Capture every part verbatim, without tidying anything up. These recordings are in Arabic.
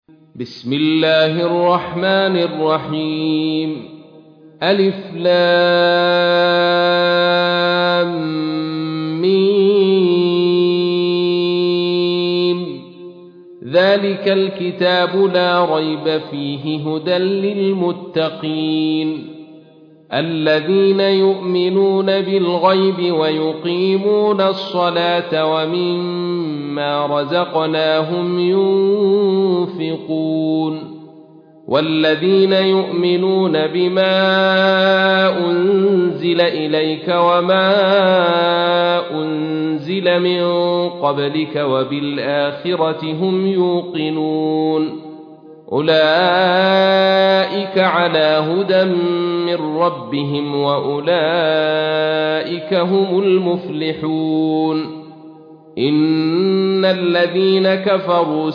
بسم الله الرحمن الرحيم ألف لام ميم ذلك الكتاب لا ريب فيه هدى للمتقين الذين يؤمنون بالغيب ويقيمون الصلاة ومما رزقناهم ينفقون والذين يؤمنون بما أنزل إليك وما أنزل من قبلك وبالآخرة هم يوقنون أولئك على هدى من ربهم وأولئك هم المفلحون إن الذين كفروا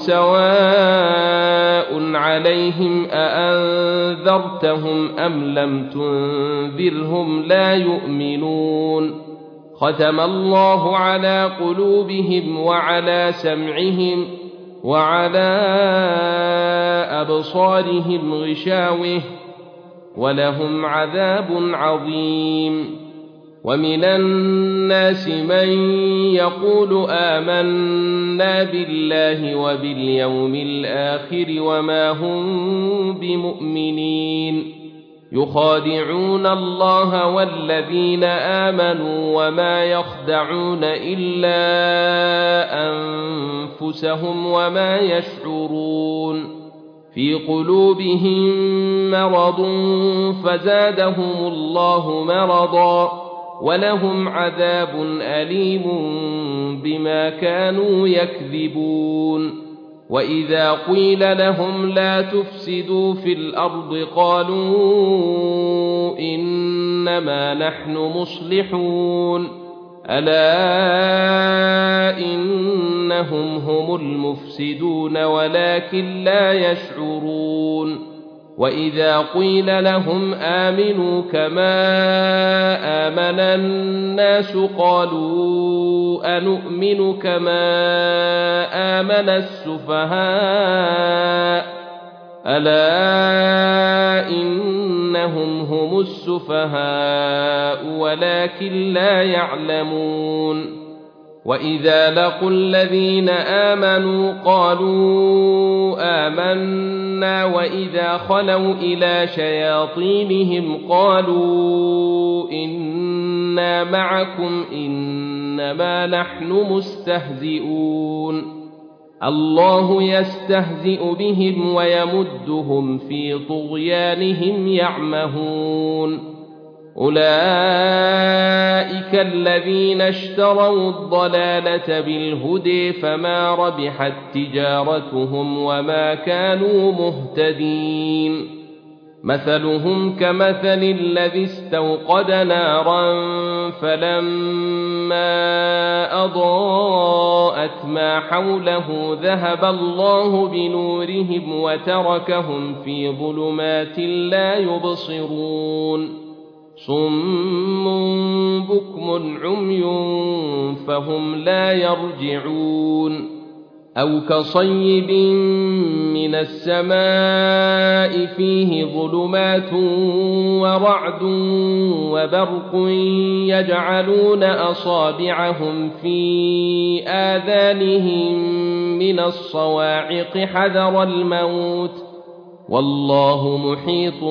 سواء عليهم أأنذرتهم أم لم تنذرهم لا يؤمنون ختم الله على قلوبهم وعلى سمعهم وعلى أبصارهم غشاوة ولهم عذاب عظيم ومن الناس من يقول آمنا بالله وباليوم الآخر وما هم بمؤمنين يخادعون الله والذين آمنوا وما يخدعون إلا أنفسهم وما يشعرون في قلوبهم مرض فزادهم الله مرضا ولهم عذاب أليم بما كانوا يكذبون وإذا قيل لهم لا تفسدوا في الأرض قالوا إنما نحن مصلحون ألا إنهم هم المفسدون ولكن لا يشعرون وإذا قيل لهم آمنوا كما آمن الناس قالوا أنؤمن كما آمن السفهاء ألا إنهم هم السفهاء ولكن لا يعلمون وإذا لقوا الذين آمنوا قالوا آمنا وإذا خلوا إلى شياطينهم قالوا إنا معكم إنما نحن مستهزئون الله يستهزئ بهم ويمدهم في طغيانهم يعمهون أولئك الذين اشتروا الضلالة بالهدى فما ربحت تجارتهم وما كانوا مهتدين مثلهم كمثل الذي استوقد نارا فلما أضاءت ما حوله ذهب الله بنورهم وتركهم في ظلمات لا يبصرون صم بكم عمي فهم لا يرجعون أو كصيب من السماء فيه ظلمات ورعد وبرق يجعلون أصابعهم في آذانهم من الصواعق حذر الموت والله محيط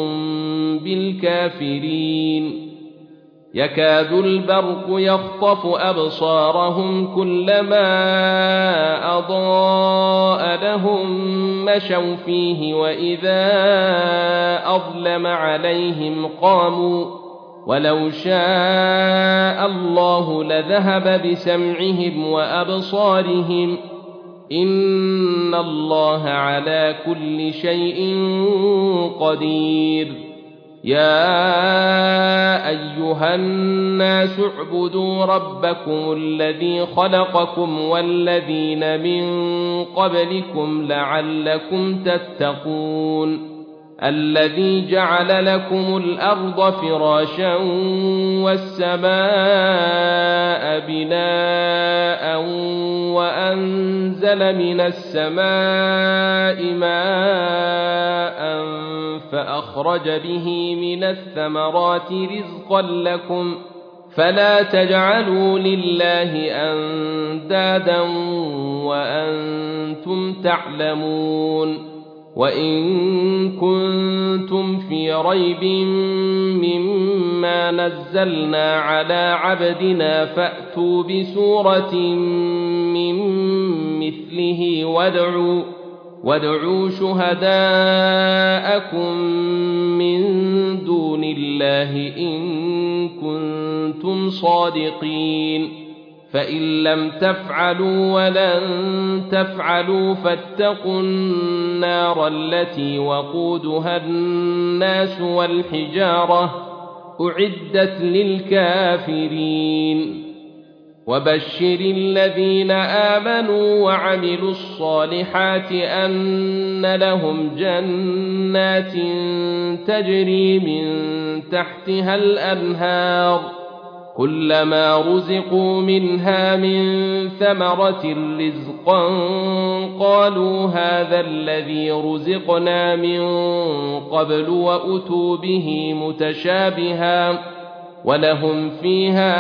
بالكافرين يكاد البرق يخطف أبصارهم كلما أضاء لهم مشوا فيه وإذا أظلم عليهم قاموا ولو شاء الله لذهب بسمعهم وأبصارهم إن الله على كل شيء قدير يا أيها الناس اعبدوا ربكم الذي خلقكم والذين من قبلكم لعلكم تتقون الذي جعل لكم الأرض فراشا والسماء بناء وأنزل من السماء ماء فأخرج به من الثمرات رزقا لكم فلا تجعلوا لله أندادا وأنتم تعلمون وإن كنتم في ريب مما نزلنا على عبدنا فأتوا بسورة من مثله وادعوا, وادعوا شهداءكم من دون الله إن كنتم صادقين فإن لم تفعلوا ولن تفعلوا فاتقوا النار التي وقودها الناس والحجارة أعدت للكافرين وبشر الذين آمنوا وعملوا الصالحات أن لهم جنات تجري من تحتها الأنهار كلما رزقوا منها من ثمرة رزقا قالوا هذا الذي رزقنا من قبل وأتوا به متشابها ولهم فيها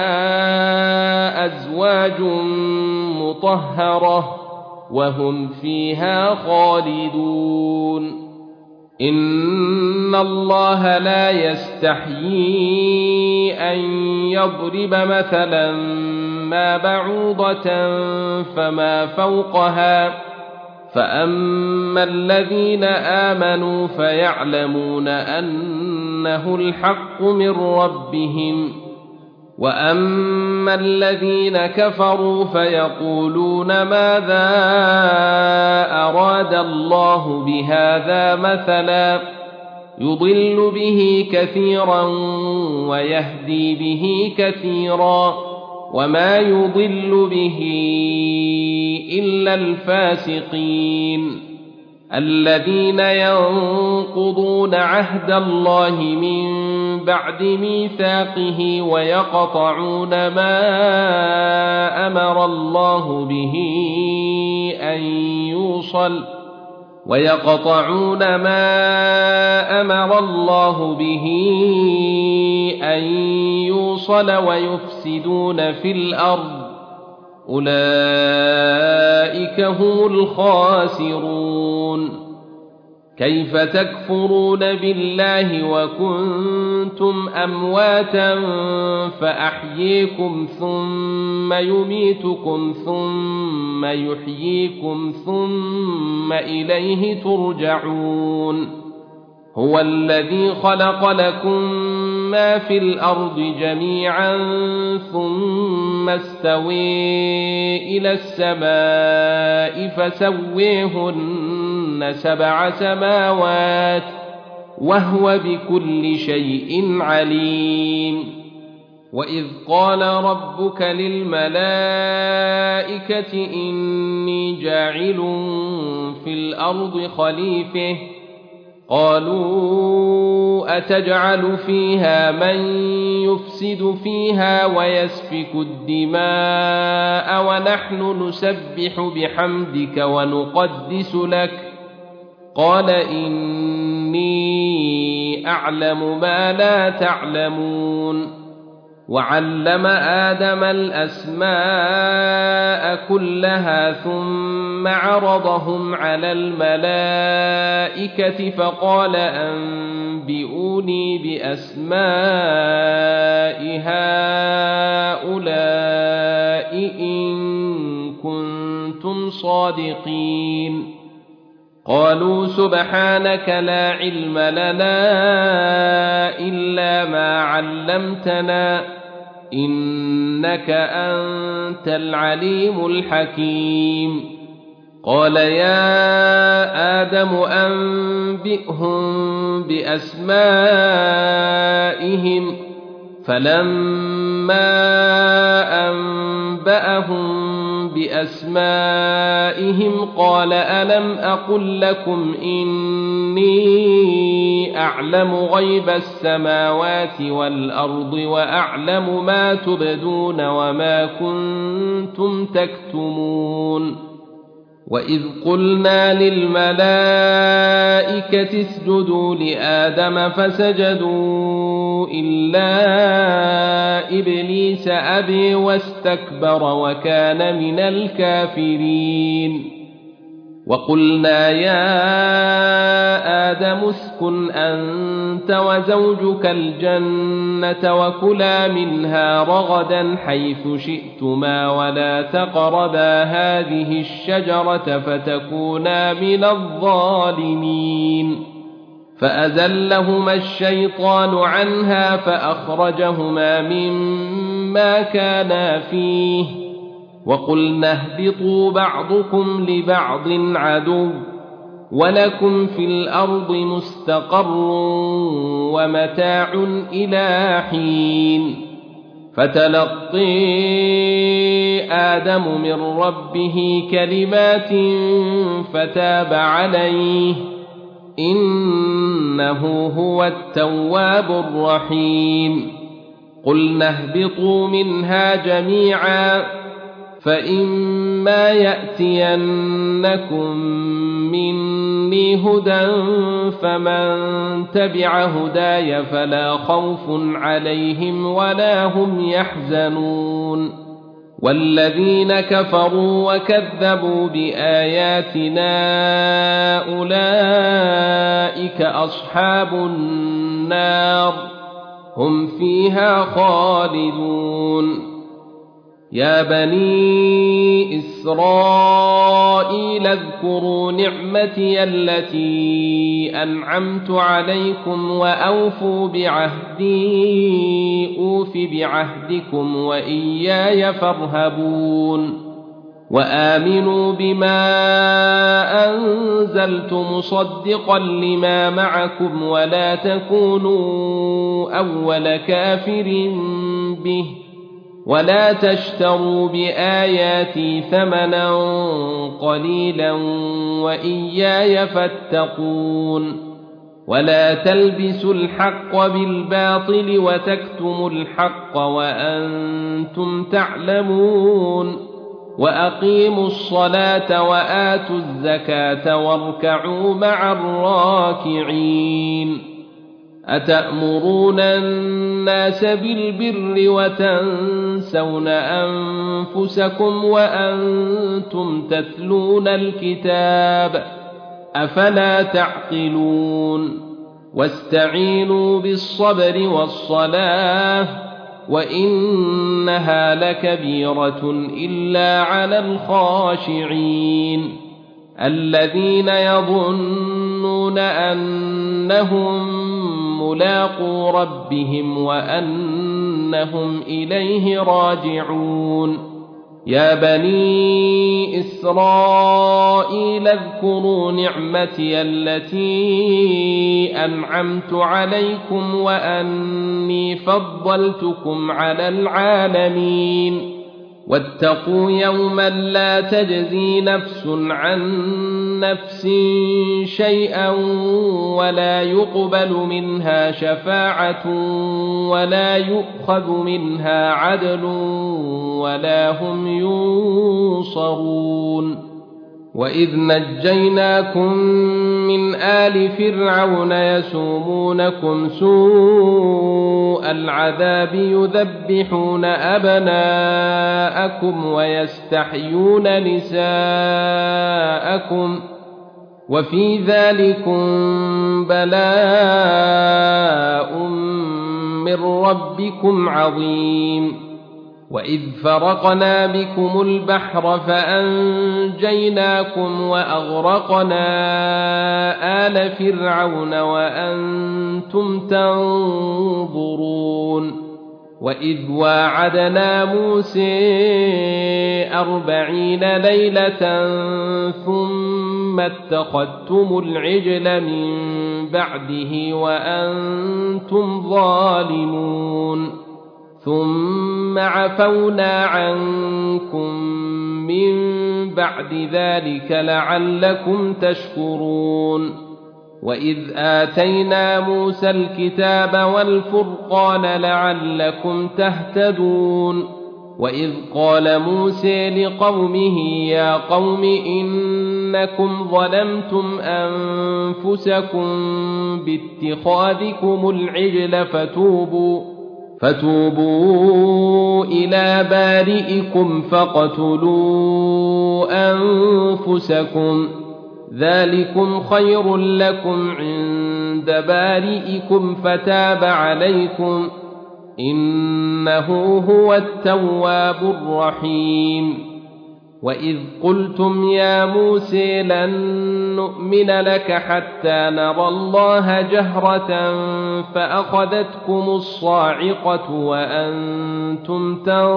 أزواج مطهرة وهم فيها خالدون إن الله لا يستحيي أن يضرب مثلا ما بعوضة فما فوقها فأما الذين آمنوا فيعلمون أنه الحق من ربهم وأما الذين كفروا فيقولون ماذا أراد الله بهذا مثلا يضل به كثيرا ويهدي به كثيرا وما يضل به إلا الفاسقين الذين ينقضون عهد الله من بعد ميثاقه ويقطعون ما أمر الله به أن يوصل ويقطعون ما أمر الله به أن يوصل ويفسدون في الأرض أولئك هم الخاسرون كيف تكفرون بالله وكنتم أمواتا فأحييكم ثم يميتكم ثم يحييكم ثم إليه ترجعون هو الذي خلق لكم ما في الأرض جميعا ثم استوى إلى السماء فسويهن سبع سماوات وهو بكل شيء عليم وإذ قال ربك للملائكة إني جاعل في الأرض خليفة قالوا أتجعل فيها من يفسد فيها ويسفك الدماء ونحن نسبح بحمدك ونقدس لك قال إني أعلم ما لا تعلمون وعلم آدم الأسماء كلها ثم عرضهم على الملائكة فقال أنبئوني بأسماء هؤلاء إن كنتم صادقين قالوا سبحانك لا علم لنا إلا ما علمتنا إنك أنت العليم الحكيم قال يا آدم أنبئهم بأسمائهم فلما أنبأهم بأسمائهم قال ألم أقل لكم إني أعلم غيب السماوات والأرض وأعلم ما تبدون وما كنتم تكتمون وإذ قلنا للملائكة اسجدوا لآدم فسجدوا إلا إبليس أبي واستكبر وكان من الكافرين وقلنا يا آدم اسكن أنت وزوجك الجنة وكلا منها رغدا حيث شئتما ولا تقربا هذه الشجرة فتكونا من الظالمين فأزلهما الشيطان عنها فأخرجهما مما كانا فيه وقلنا اهبطوا بعضكم لبعض عدو ولكم في الأرض مستقر ومتاع إلى حين فتلقي آدم من ربه كلمات فتاب عليه إنه هو التواب الرحيم قلنا اهبطوا منها جميعا فإما يأتينكم مني هدى فمن تبع هداي فلا خوف عليهم ولا هم يحزنون والذين كفروا وكذبوا بآياتنا أولئك أصحاب النار هم فيها خالدون يا بني إسرائيل اذكروا نعمتي التي أنعمت عليكم وأوفوا بعهدي أوف بعهدكم وإياي فارهبون وآمنوا بما أنزلت مصدقا لما معكم ولا تكونوا أول كافر به ولا تشتروا بآياتي ثمنا قليلا وإياي فاتقون ولا تلبسوا الحق بالباطل وتكتموا الحق وأنتم تعلمون وأقيموا الصلاة وآتوا الزكاة واركعوا مع الراكعين أتأمرون الناس بالبر وتنسون أنفسكم وأنتم تتلون الكتاب أفلا تعقلون واستعينوا بالصبر والصلاة وإنها لكبيرة إلا على الخاشعين الذين يظنون أنهم ملاقو ربهم وأنهم إليه راجعون يا بني إسرائيل اذكروا نعمتي التي أنعمت عليكم وأني فضلتكم على العالمين واتقوا يوما لا تجزي نفس عن نفس شيئا ولا يقبل منها شفاعة ولا يؤخذ منها عدل ولا هم ينصرون وإذ نجيناكم من آل فرعون يسومونكم سوء العذاب يذبحون أبناءكم ويستحيون نساءكم وفي ذلكم بلاء من ربكم عظيم وإذ فرقنا بكم البحر فأنجيناكم وأغرقنا آل فرعون وأنتم تنظرون وإذ واعدنا موسى أربعين ليلة ثم اتخذتم العجل من بعده وأنتم ظالمون ثم عفونا عنكم من بعد ذلك لعلكم تشكرون وإذ آتينا موسى الكتاب والفرقان لعلكم تهتدون وإذ قال موسى لقومه يا قوم إنكم ظلمتم أنفسكم باتخاذكم العجل فتوبوا فتوبوا إلى بارئكم فاقتلوا أنفسكم ذلكم خير لكم عند بارئكم فتاب عليكم إنه هو التواب الرحيم وإذ قلتم يا موسى لن نؤمن لك حتى نرى الله جهرة فأخذتكم الصاعقة وأنتم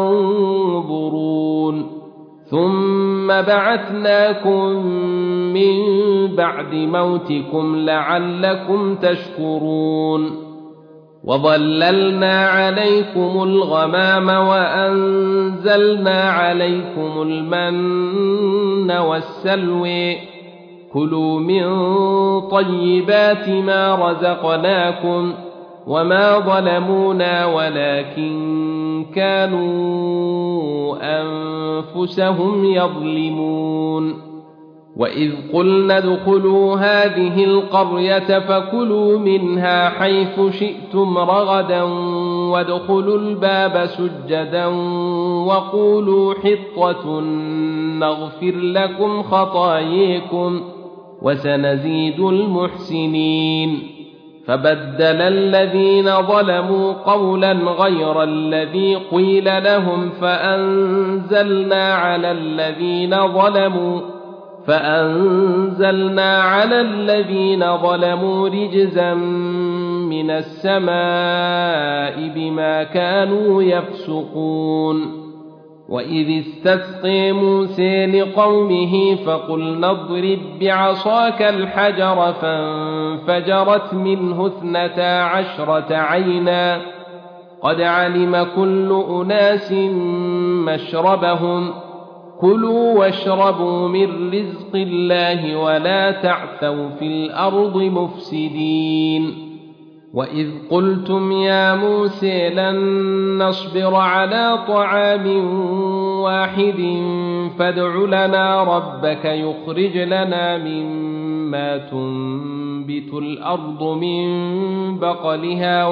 تنظرون ثم بعثناكم من بعد موتكم لعلكم تشكرون وظللنا عليكم الغمام وأنزلنا عليكم المن والسلوى كلوا من طيبات ما رزقناكم وما ظلمونا ولكن كانوا أنفسهم يظلمون وإذ قلنا ادخلوا هذه القرية فكلوا منها حيث شئتم رغدا وادخلوا الباب سجدا وقولوا حطة نغفر لكم خطاياكم وسنزيد المحسنين فبدل الذين ظلموا قولا غير الذي قيل لهم فأنزلنا على الذين ظلموا فأنزلنا على الذين ظلموا رجزا من السماء بما كانوا يفسقون وإذ استسقي موسى لقومه فقلنا اضرب بعصاك الحجر فانفجرت منه اثنتا عشرة عينا قد علم كل أناس مشربهم كلوا واشربوا من رزق الله ولا تعثوا في الأرض مفسدين وإذ قلتم يا موسى لن نصبر على طعام واحد فادع لنا ربك يخرج لنا مما تنبت الأرض من بقلها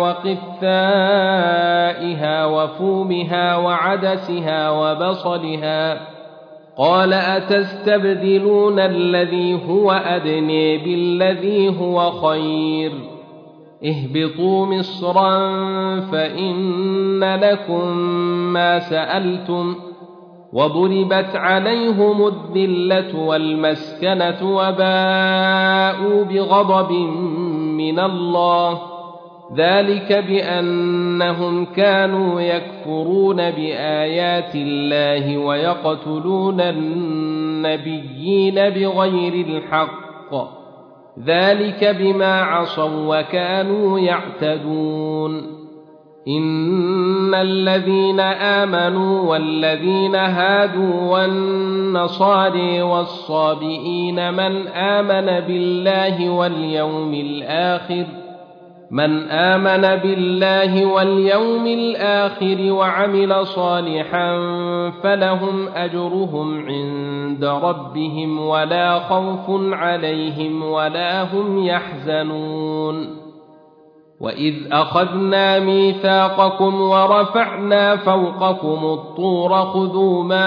وقثائها وفومها وعدسها وبصلها قال أتستبدلون الذي هو أدنى بالذي هو خير اهبطوا مصرا فإن لكم ما سألتم وضربت عليهم الذلة والمسكنة وباءوا بغضب من الله ذلك بأنهم كانوا يكفرون بآيات الله ويقتلون النبيين بغير الحق ذلك بما عصوا وكانوا يعتدون إن الذين آمنوا والذين هادوا والنصارى والصابئين من آمن بالله واليوم الآخر من آمن بالله واليوم الآخر وعمل صالحا فلهم أجرهم عند ربهم ولا خوف عليهم ولا هم يحزنون وإذ أخذنا ميثاقكم ورفعنا فوقكم الطور خذوا ما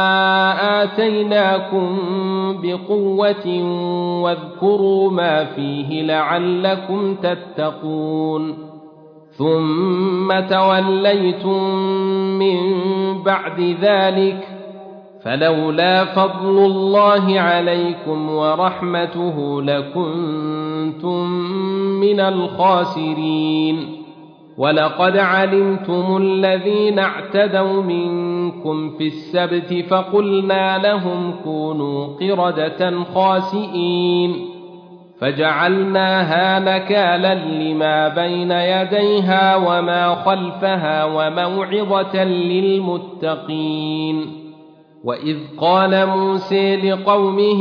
آتيناكم بقوة واذكروا ما فيه لعلكم تتقون ثم توليتم من بعد ذلك فلولا فضل الله عليكم ورحمته لكنتم من الخاسرين ولقد علمتم الذين اعتدوا منكم في السبت فقلنا لهم كونوا قردة خاسئين فجعلناها نكالا لما بين يديها وما خلفها وموعظة للمتقين وإذ قال موسى لقومه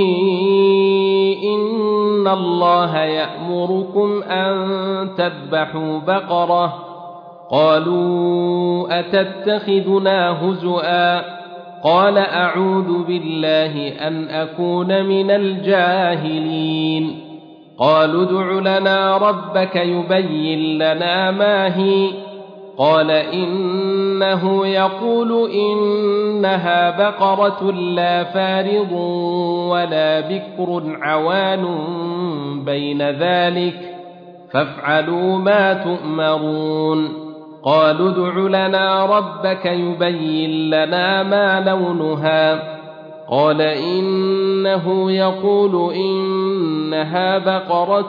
إن الله يأمركم أن تذبحوا بقرة قالوا أتتخذنا هزؤا قال أعوذ بالله أن أكون من الجاهلين قالوا ادع لنا ربك يبين لنا ما هي قال إنه يقول إنها بقرة لا فارض ولا بكر عوان بين ذلك فافعلوا ما تؤمرون قالوا ادع لنا ربك يبين لنا ما لونها قال إنه يقول إنها بقرة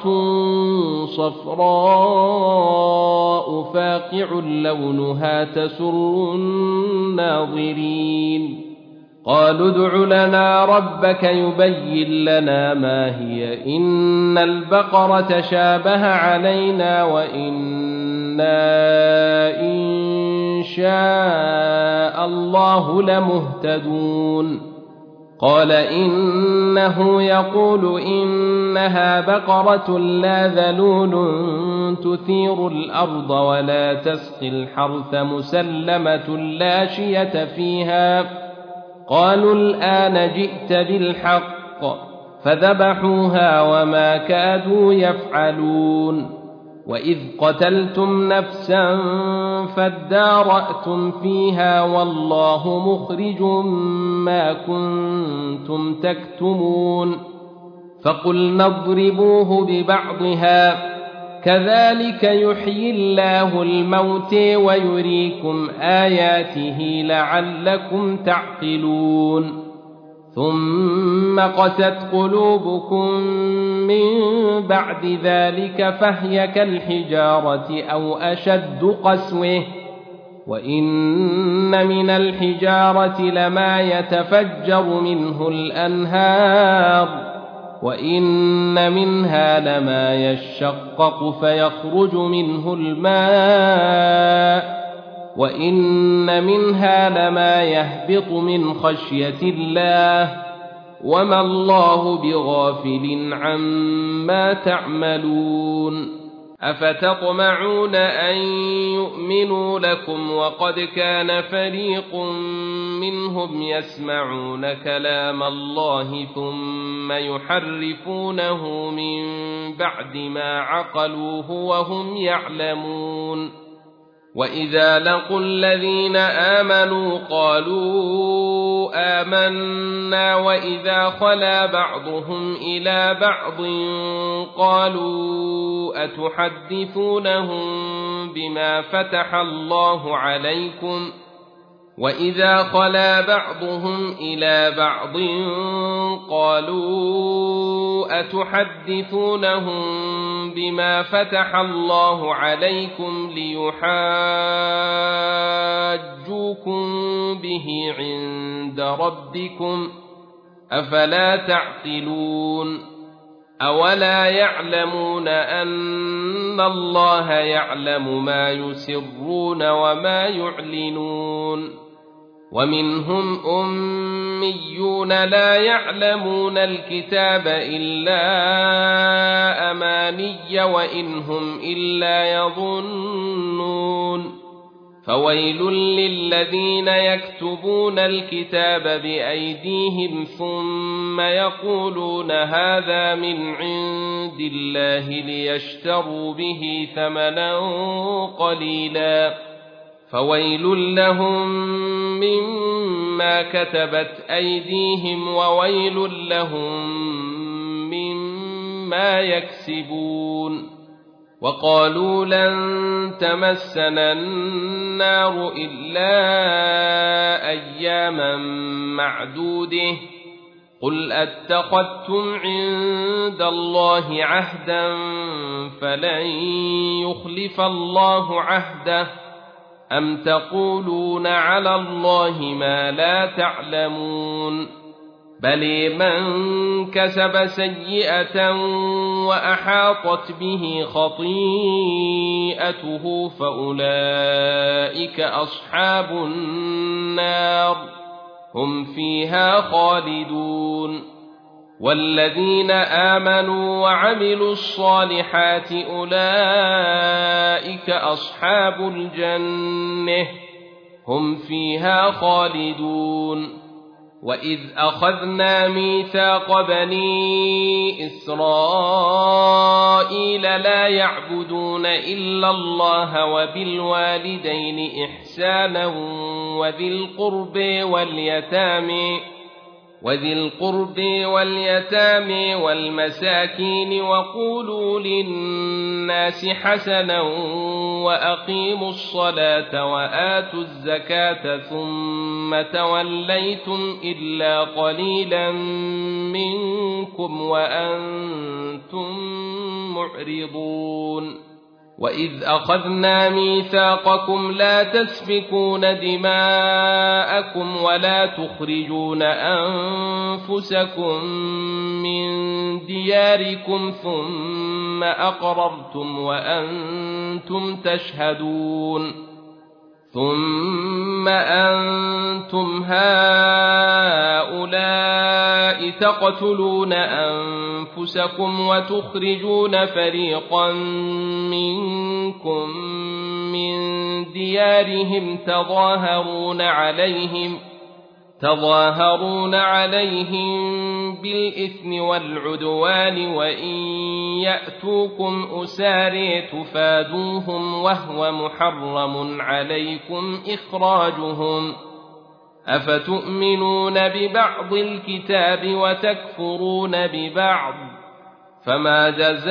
صفراء فاقع لونها تسر الناظرين قالوا ادع لنا ربك يبين لنا ما هي إن البقرة شابه علينا وإنا إن شاء الله لمهتدون قال إنه يقول إنها بقرة لا ذلول تثير الأرض ولا تسقي الحرث مسلمة لا شية فيها قالوا الآن جئت بالحق فذبحوها وما كادوا يفعلون وإذ قتلتم نفسا فادارأتم فيها والله مخرج ما كنتم تكتمون فقلنا اضربوه ببعضها كذلك يحيي الله الموت ويريكم آياته لعلكم تعقلون ثم قست قلوبكم من بعد ذلك فهي كالحجارة أو أشد قسوة وإن من الحجارة لما يتفجر منه الأنهار وإن منها لما يشقق فيخرج منه الماء وإن منها لما يهبط من خشية الله وما الله بغافل عما تعملون أفتطمعون أن يؤمنوا لكم وقد كان فريق منهم يسمعون كلام الله ثم يحرفونه من بعد ما عقلوه وهم يعلمون وإذا لقوا الذين آمنوا قالوا آمنا وإذا خلا بعضهم إلى بعض قالوا أتحدثونهم بما فتح الله عليكم وإذا خلا بعضهم إلى بعض قالوا أتحدثونهم بما فتح الله عليكم ليحاجوكم به عند ربكم أفلا تعقلون أولا يعلمون أن الله يعلم ما يسرون وما يعلنون ومنهم أميون لا يعلمون الكتاب إلا أماني وإن هم إلا يظنون فويل للذين يكتبون الكتاب بأيديهم ثم يقولون هذا من عند الله ليشتروا به ثمنا قليلا فويل لهم مما كتبت أيديهم وويل لهم مما يكسبون وقالوا لن تمسنا النار إلا أياما معدوده قل أتخذتم عند الله عهدا فلن يخلف الله عهده أم تقولون على الله ما لا تعلمون بل من كسب سيئة وأحاطت به خطيئته فأولئك أصحاب النار هم فيها خالدون والذين آمنوا وعملوا الصالحات أولئك أصحاب الجنة هم فيها خالدون وإذ أخذنا ميثاق بني إسرائيل لا يعبدون إلا الله وبالوالدين إحسانا وذي القرب واليتامى وذي القرب واليتامى والمساكين وقولوا للناس حسنا وأقيموا الصلاة وآتوا الزكاة ثم توليتم إلا قليلا منكم وأنتم معرضون وإذ أخذنا ميثاقكم لا تسفكون دماءكم ولا تخرجون أنفسكم من دياركم ثم أقررتم وأنتم تشهدون ثم أنتم هؤلاء تقتلون أنفسكم وتخرجون فريقا منكم من ديارهم تظاهرون عليهم تظاهرون عليهم بالإثم والعدوان وإن يأتوكم أسارى تفادوهم وهو محرم عليكم إخراجهم أفتؤمنون ببعض الكتاب وتكفرون ببعض فما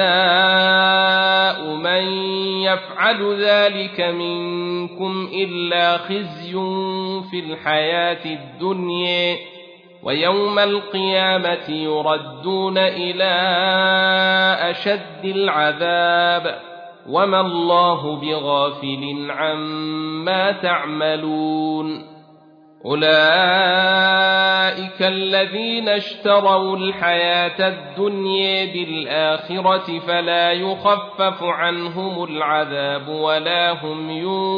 جزاء من يفعل ذلك منكم إلا خزي في الحياة الدنيا ويوم القيامة يردون إلى أشد العذاب وما الله بغافل عما تعملون أولئك الذين اشتروا الحياة الدنيا بالآخرة فلا يخفف عنهم العذاب ولا هم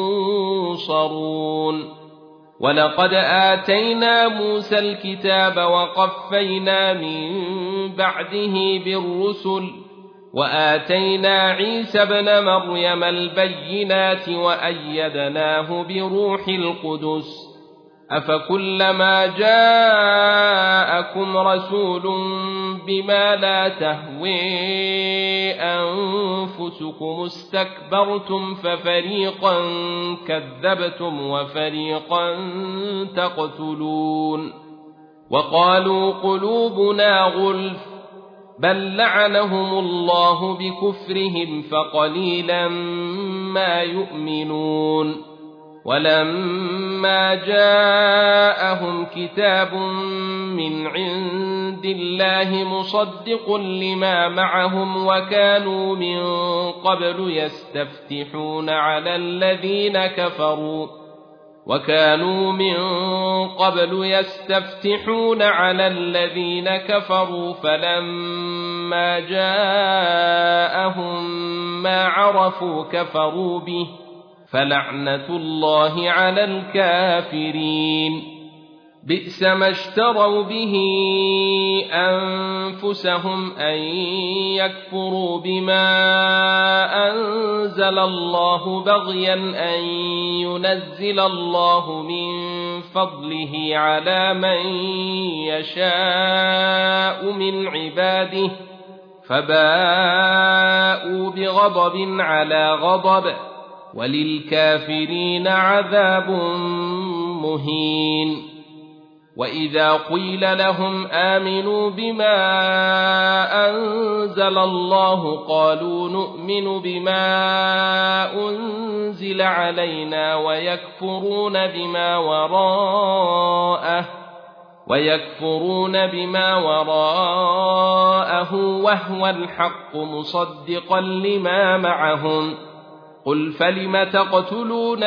ينصرون ولقد آتينا موسى الكتاب وقفينا من بعده بالرسل وآتينا عيسى ابن مريم البينات وأيدناه بروح القدس أفكلما جاءكم رسول بما لا تهوي أنفسكم استكبرتم ففريقا كذبتم وفريقا تقتلون وقالوا قلوبنا غلف بل لعنهم الله بكفرهم فقليلا ما يؤمنون ولما جاءهم كتاب من عند الله مصدق لما معهم وكانوا من قبل يستفتحون على الذين كفروا وكانوا من قبل يستفتحون على الذين كفروا فلما جاءهم ما عرفوا كفروا به فلعنة الله على الكافرين بئس ما اشتروا به أنفسهم أن يكفروا بما أنزل الله بغيا أن ينزل الله من فضله على من يشاء من عباده فباءوا بغضب على غضب وللكافرين عذاب مهين وإذا قيل لهم آمنوا بما أنزل الله قالوا نؤمن بما أنزل علينا ويكفرون بما وراءه ويكفرون بما وراءه وهو الحق مصدقا لما معهم قل فلم تقتلون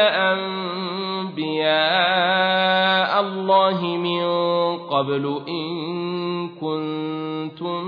أنبياء الله من قبل إن كنتم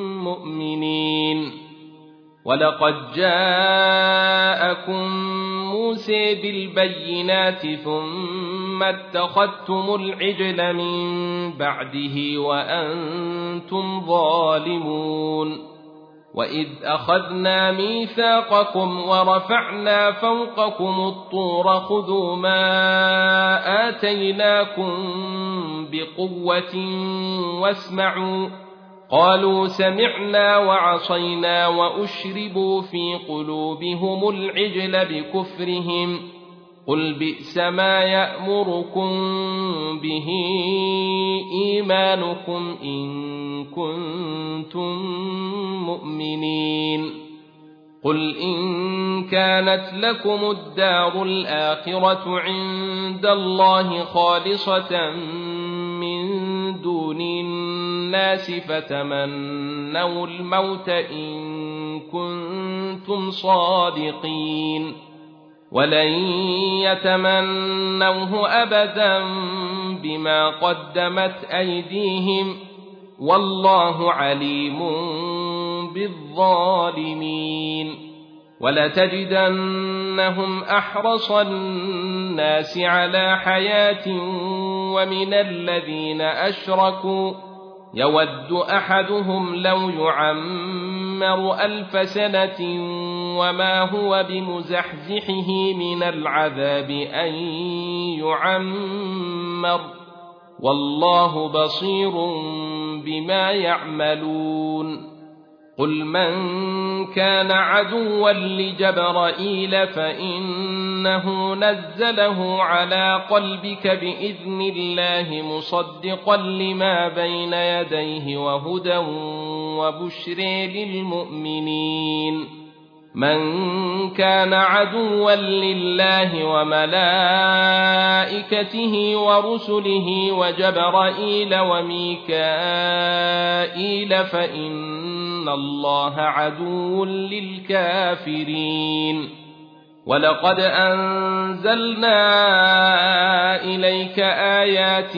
مؤمنين ولقد جاءكم موسى بالبينات ثم اتخذتم العجل من بعده وأنتم ظالمون وإذ أخذنا ميثاقكم ورفعنا فوقكم الطور خذوا ما آتيناكم بقوة واسمعوا قالوا سمعنا وعصينا وأشربوا في قلوبهم العجل بكفرهم قل بئس ما يأمركم به إيمانكم إن كنتم مؤمنين قل إن كانت لكم الدار الآخرة عند الله خالصة من دون الناس فتمنوا الموت إن كنتم صادقين ولن يتمنوه أبدا بما قدمت أيديهم والله عليم بالظالمين ولتجدنهم أحرص الناس على حياة ومن الذين أشركوا يود أحدهم لو يعمر ألف سنة وما هو بمزحزحه من العذاب أن يعمر والله بصير بما يعملون قل من كان عدوا لجبرائيل فإنه نزله على قلبك بإذن الله مصدقا لما بين يديه وهدى وبشر للمؤمنين من كان عدوا لله وملائكته ورسله وجبرائيل وميكائيل فإن الله عدو للكافرين ولقد أنزلنا إليك آيات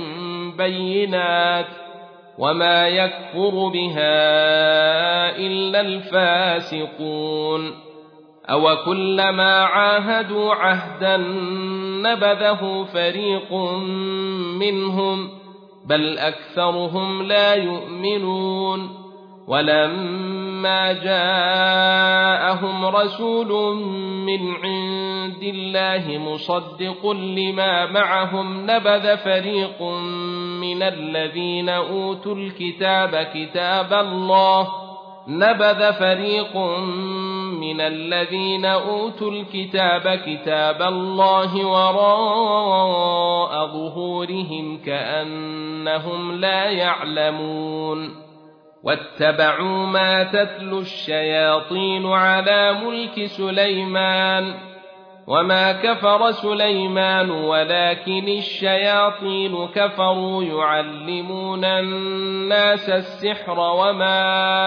بينات وما يكفر بها إلا الفاسقون أو كلما عاهدوا عهدا نبذه فريق منهم بل أكثرهم لا يؤمنون ولما جاءهم رسول من عند الله مصدق لما معهم نبذ فريق من الذين أوتوا الكتاب كتاب الله نبذ فريق من الذين أوتوا الكتاب كتاب الله وراء ظهورهم كأنهم لا يعلمون واتبعوا ما تتلو الشياطين على ملك سليمان وما كفر سليمان ولكن الشياطين كفروا يعلمون الناس السحر وما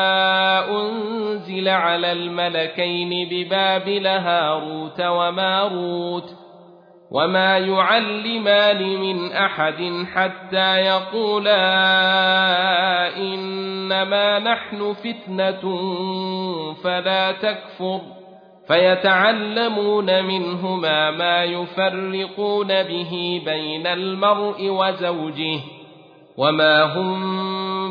أنزل على الملكين ببابل هاروت وماروت وما يعلمان من أحد حتى يقولا إنما نحن فتنة فلا تكفر فيتعلمون منهما ما يفرقون به بين المرء وزوجه وما هم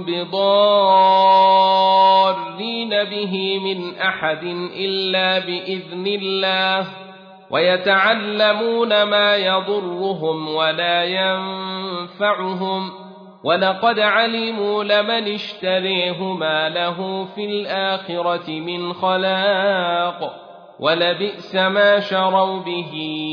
بضارين به من أحد إلا بإذن الله ويتعلمون ما يضرهم ولا ينفعهم ولقد علموا لمن اشتريه ما له في الآخرة من خلاق ولبئس ما شروا به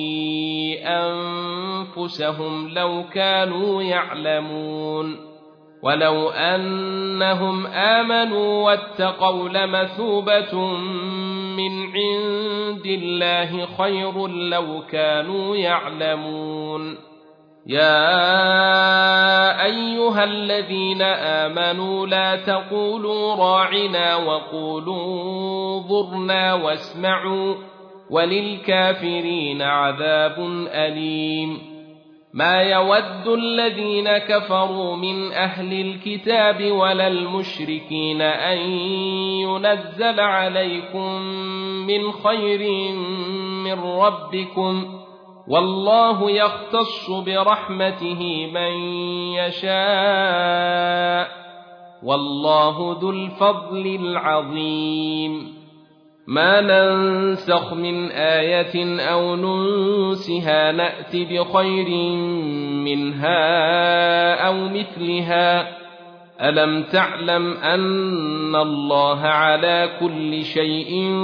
أنفسهم لو كانوا يعلمون ولو أنهم آمنوا واتقوا لمثوبة من عند الله خير لو كانوا يعلمون يا أيها الذين آمنوا لا تقولوا راعنا وقولوا انظرنا واسمعوا وللكافرين عذاب أليم ما يود الذين كفروا من أهل الكتاب ولا المشركين أن ينزل عليكم من خير من ربكم والله يختص برحمته من يشاء والله ذو الفضل العظيم ما ننسخ من آية أو ننسها نأت بخير منها أو مثلها ألم تعلم أن الله على كل شيء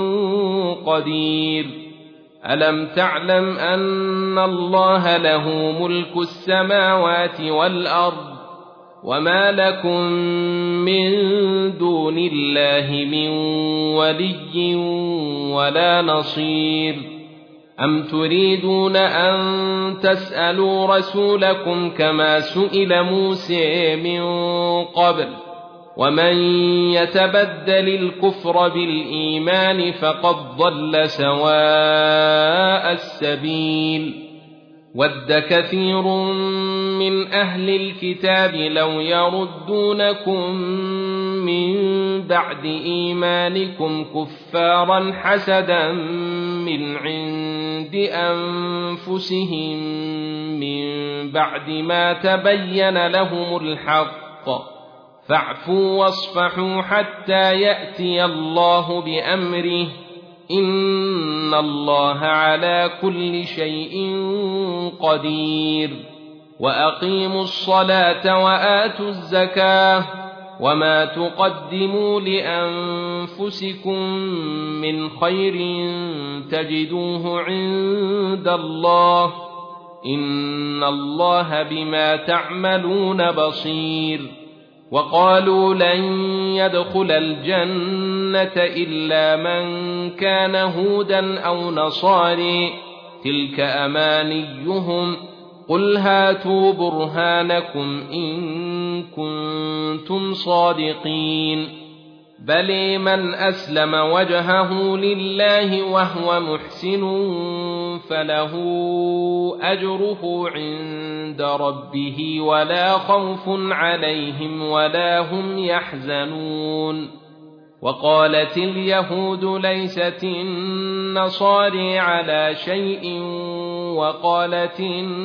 قدير ألم تعلم أن الله له ملك السماوات والأرض وما لكم من دون الله من ولي ولا نصير أم تريدون أن تسألوا رسولكم كما سئل موسى من قبل ومن يتبدل الكفر بالإيمان فقد ضل سواء السبيل ود كثير من أهل الكتاب لو يردونكم من بعد إيمانكم كفارا حسدا من عند أنفسهم من بعد ما تبين لهم الحق فاعفوا واصفحوا حتى يأتي الله بأمره إن الله على كل شيء قدير وأقيموا الصلاة وآتوا الزكاة وما تقدموا لأنفسكم من خير تجدوه عند الله إن الله بما تعملون بصير وقالوا لن يدخل الجنة إلا من كان هودا أو نصاري تلك أمانيهم قل هاتوا برهانكم إن كنتم صادقين بل من أسلم وجهه لله وهو محسن فله أجره عند ربه ولا خوف عليهم ولا هم يحزنون وقالت اليهود ليست النصارى على شيء وقالت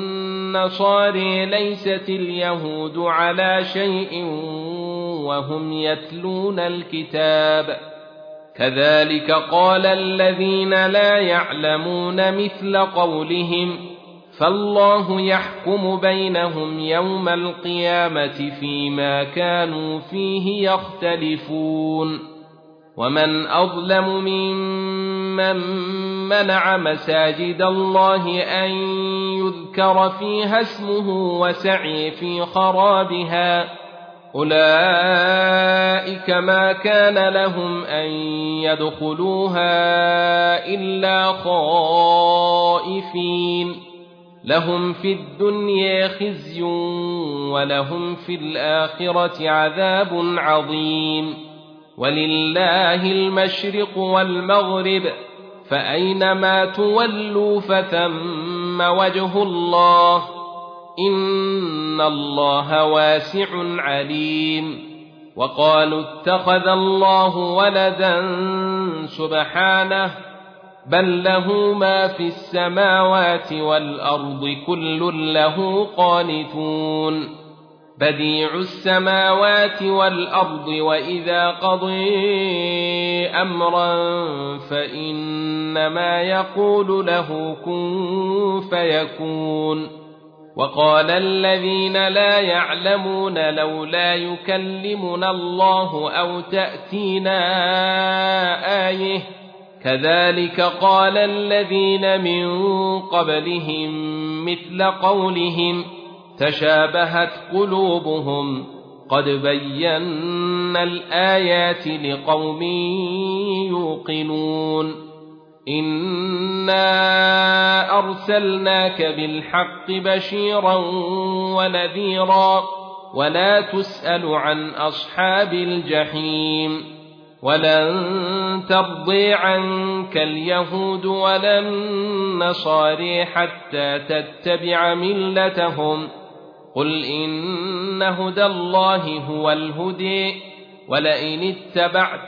النصارى ليست اليهود على شيء وهم يتلون الكتاب كذلك قال الذين لا يعلمون مثل قولهم فالله يحكم بينهم يوم القيامة فيما كانوا فيه يختلفون ومن أظلم ممن منع مساجد الله أن يذكر فيها اسمه وسعي في خرابها أولئك ما كان لهم أن يدخلوها إلا خائفين لهم في الدنيا خزي ولهم في الآخرة عذاب عظيم ولله المشرق والمغرب فأينما تولوا فثم وجه الله إن الله واسع عليم وقالوا اتخذ الله ولدا سبحانه بل له ما في السماوات والأرض كل له قانتون بديع السماوات والأرض وإذا قضي أمرا فإنما يقول له كن فيكون وقال الذين لا يعلمون لولا يكلمنا الله أو تأتينا آية كذلك قال الذين من قبلهم مثل قولهم تشابهت قلوبهم قد بينا الآيات لقوم يوقنون إنا أرسلناك بالحق بشيرا ونذيرا ولا تسأل عن أصحاب الجحيم ولن ترضي عنك اليهود ولا النصارى حتى تتبع ملتهم قل إن هدى الله هو الهدي ولئن اتبعت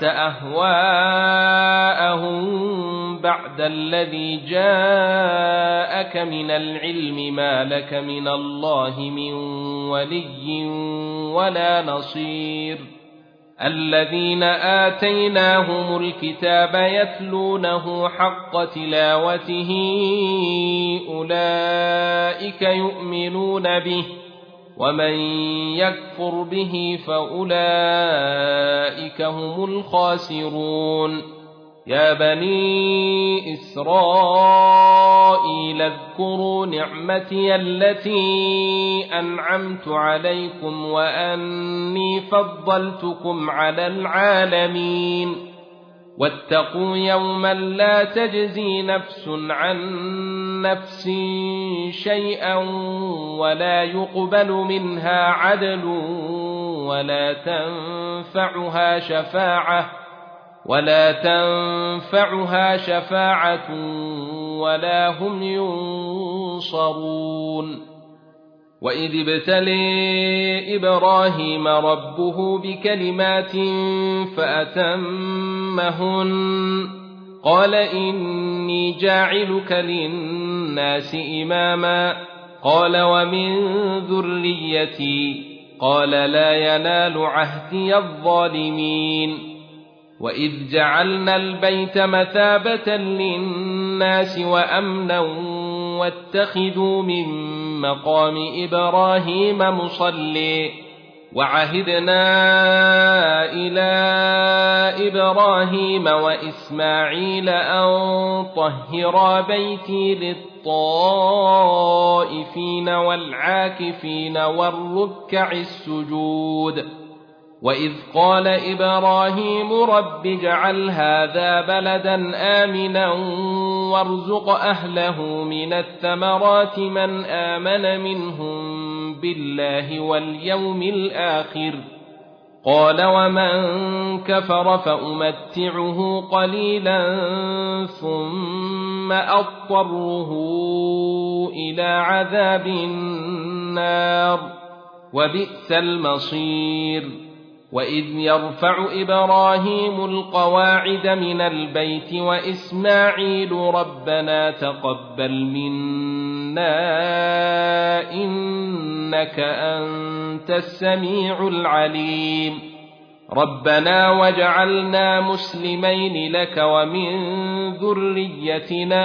أهواءهم بعد الذي جاءك من العلم ما لك من الله من ولي ولا نصير الذين آتيناهم الكتاب يتلونه حق تلاوته أولئك يؤمنون به ومن يكفر به فأولئك هم الخاسرون يا بني إسرائيل اذكروا نعمتي التي أنعمت عليكم وأني فضلتكم على العالمين واتقوا يوما لا تجزي نفس عن نفس شيئا ولا يقبل منها عدل ولا تنفعها شفاعة ولا تنفعها شفاعة ولا هم ينصرون وإذ ابتلي إبراهيم ربه بكلمات فأتمهن قال إني جاعلك للناس إماما قال ومن ذريتي قال لا ينال عهدي الظالمين وإذ جعلنا البيت مثابة للناس وأمنا واتخذوا من مقام إبراهيم مصلي وعهدنا إلى إبراهيم وإسماعيل أن طهرا بيتي للطائفين والعاكفين والركع السجود وإذ قال إبراهيم رب اجعل هذا بلدا آمنا وارزق أهله من الثمرات من آمن منهم بالله واليوم الآخر قال ومن كفر فأمتعه قليلا ثم أضطره إلى عذاب النار وبئس المصير وإذ يرفع إبراهيم القواعد من البيت وإسماعيل ربنا تقبل منا إنك أنت السميع العليم ربنا واجعلنا مسلمين لك ومن ذريتنا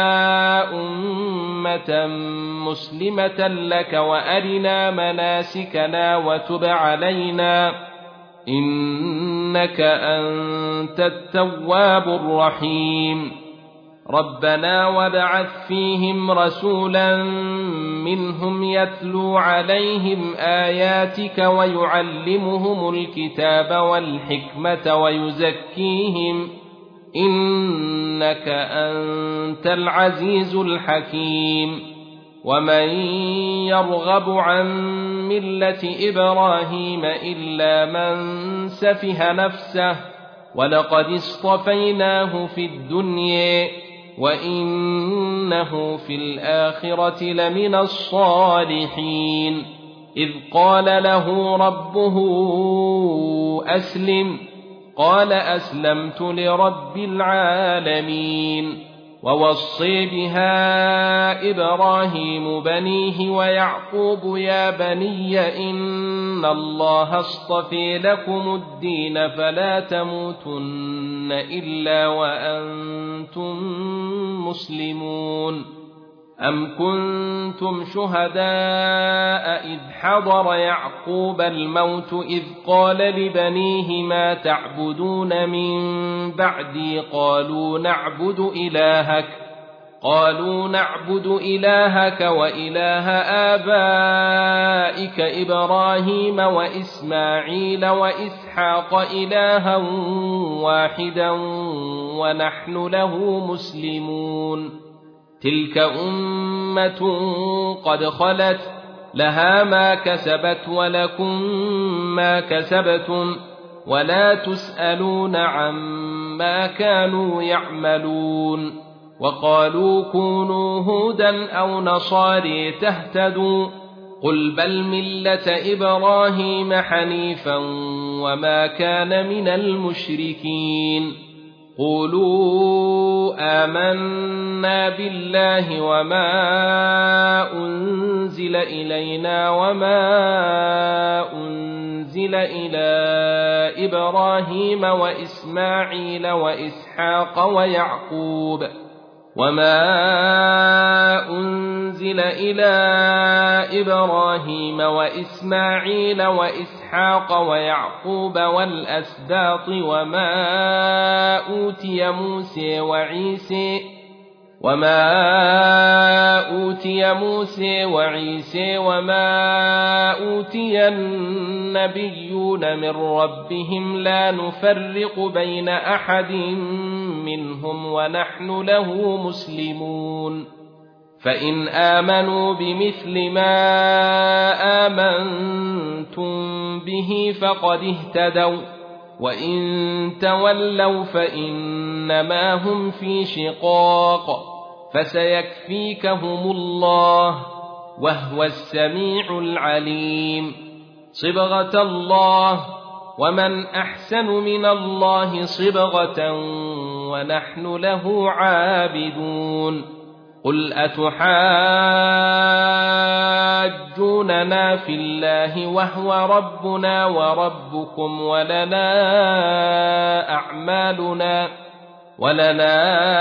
أمة مسلمة لك وأرنا مناسكنا وتب علينا إنك أنت التواب الرحيم ربنا وابعث فيهم رسولا منهم يتلو عليهم آياتك ويعلمهم الكتاب والحكمة ويزكيهم إنك أنت العزيز الحكيم ومن يرغب عن ملة إبراهيم إلا من سفه نفسه ولقد اصطفيناه في الدنيا وإنه في الآخرة لمن الصالحين إذ قال له ربه أسلم قال أسلمت لرب العالمين ووصي بها إبراهيم بنيه ويعقوب يا بني إن الله اصطفى لكم الدين فلا تموتن إلا وأنتم مسلمون أم كنتم شهداء إذ حضر يعقوب الموت إذ قال لبنيه ما تعبدون من بعدي قالوا نعبد إلهك قالوا نعبد إلهك وإله آبائك إبراهيم وإسماعيل وإسحاق إلها واحدا ونحن له مسلمون تلك أمة قد خلت لها ما كسبت ولكم ما كسبتم ولا تسألون عما كانوا يعملون وقالوا كونوا هودا أو نصاري تهتدوا قل بل ملة إبراهيم حنيفا وما كان من المشركين قولوا آمنا بالله وما أنزل إلينا وما أنزل إلى إبراهيم وإسماعيل وإسحاق ويعقوب وما أنزل إلى إبراهيم وإسماعيل وإسحاق ويعقوب والأسباط وما أوتي موسى وعيسى وما أوتي موسى وعيسى وما أوتي النبيون من ربهم لا نفرق بين أحد منهم ونحن له مسلمون فإن آمنوا بمثل ما آمنتم به فقد اهتدوا وإن تولوا فإنما هم في شقاق فسيكفيكهم الله وهو السميع العليم صبغة الله ومن أحسن من الله صبغة ونحن له عابدون قل أتحاجوننا في الله وهو ربنا وربكم ولنا أعمالنا ولنا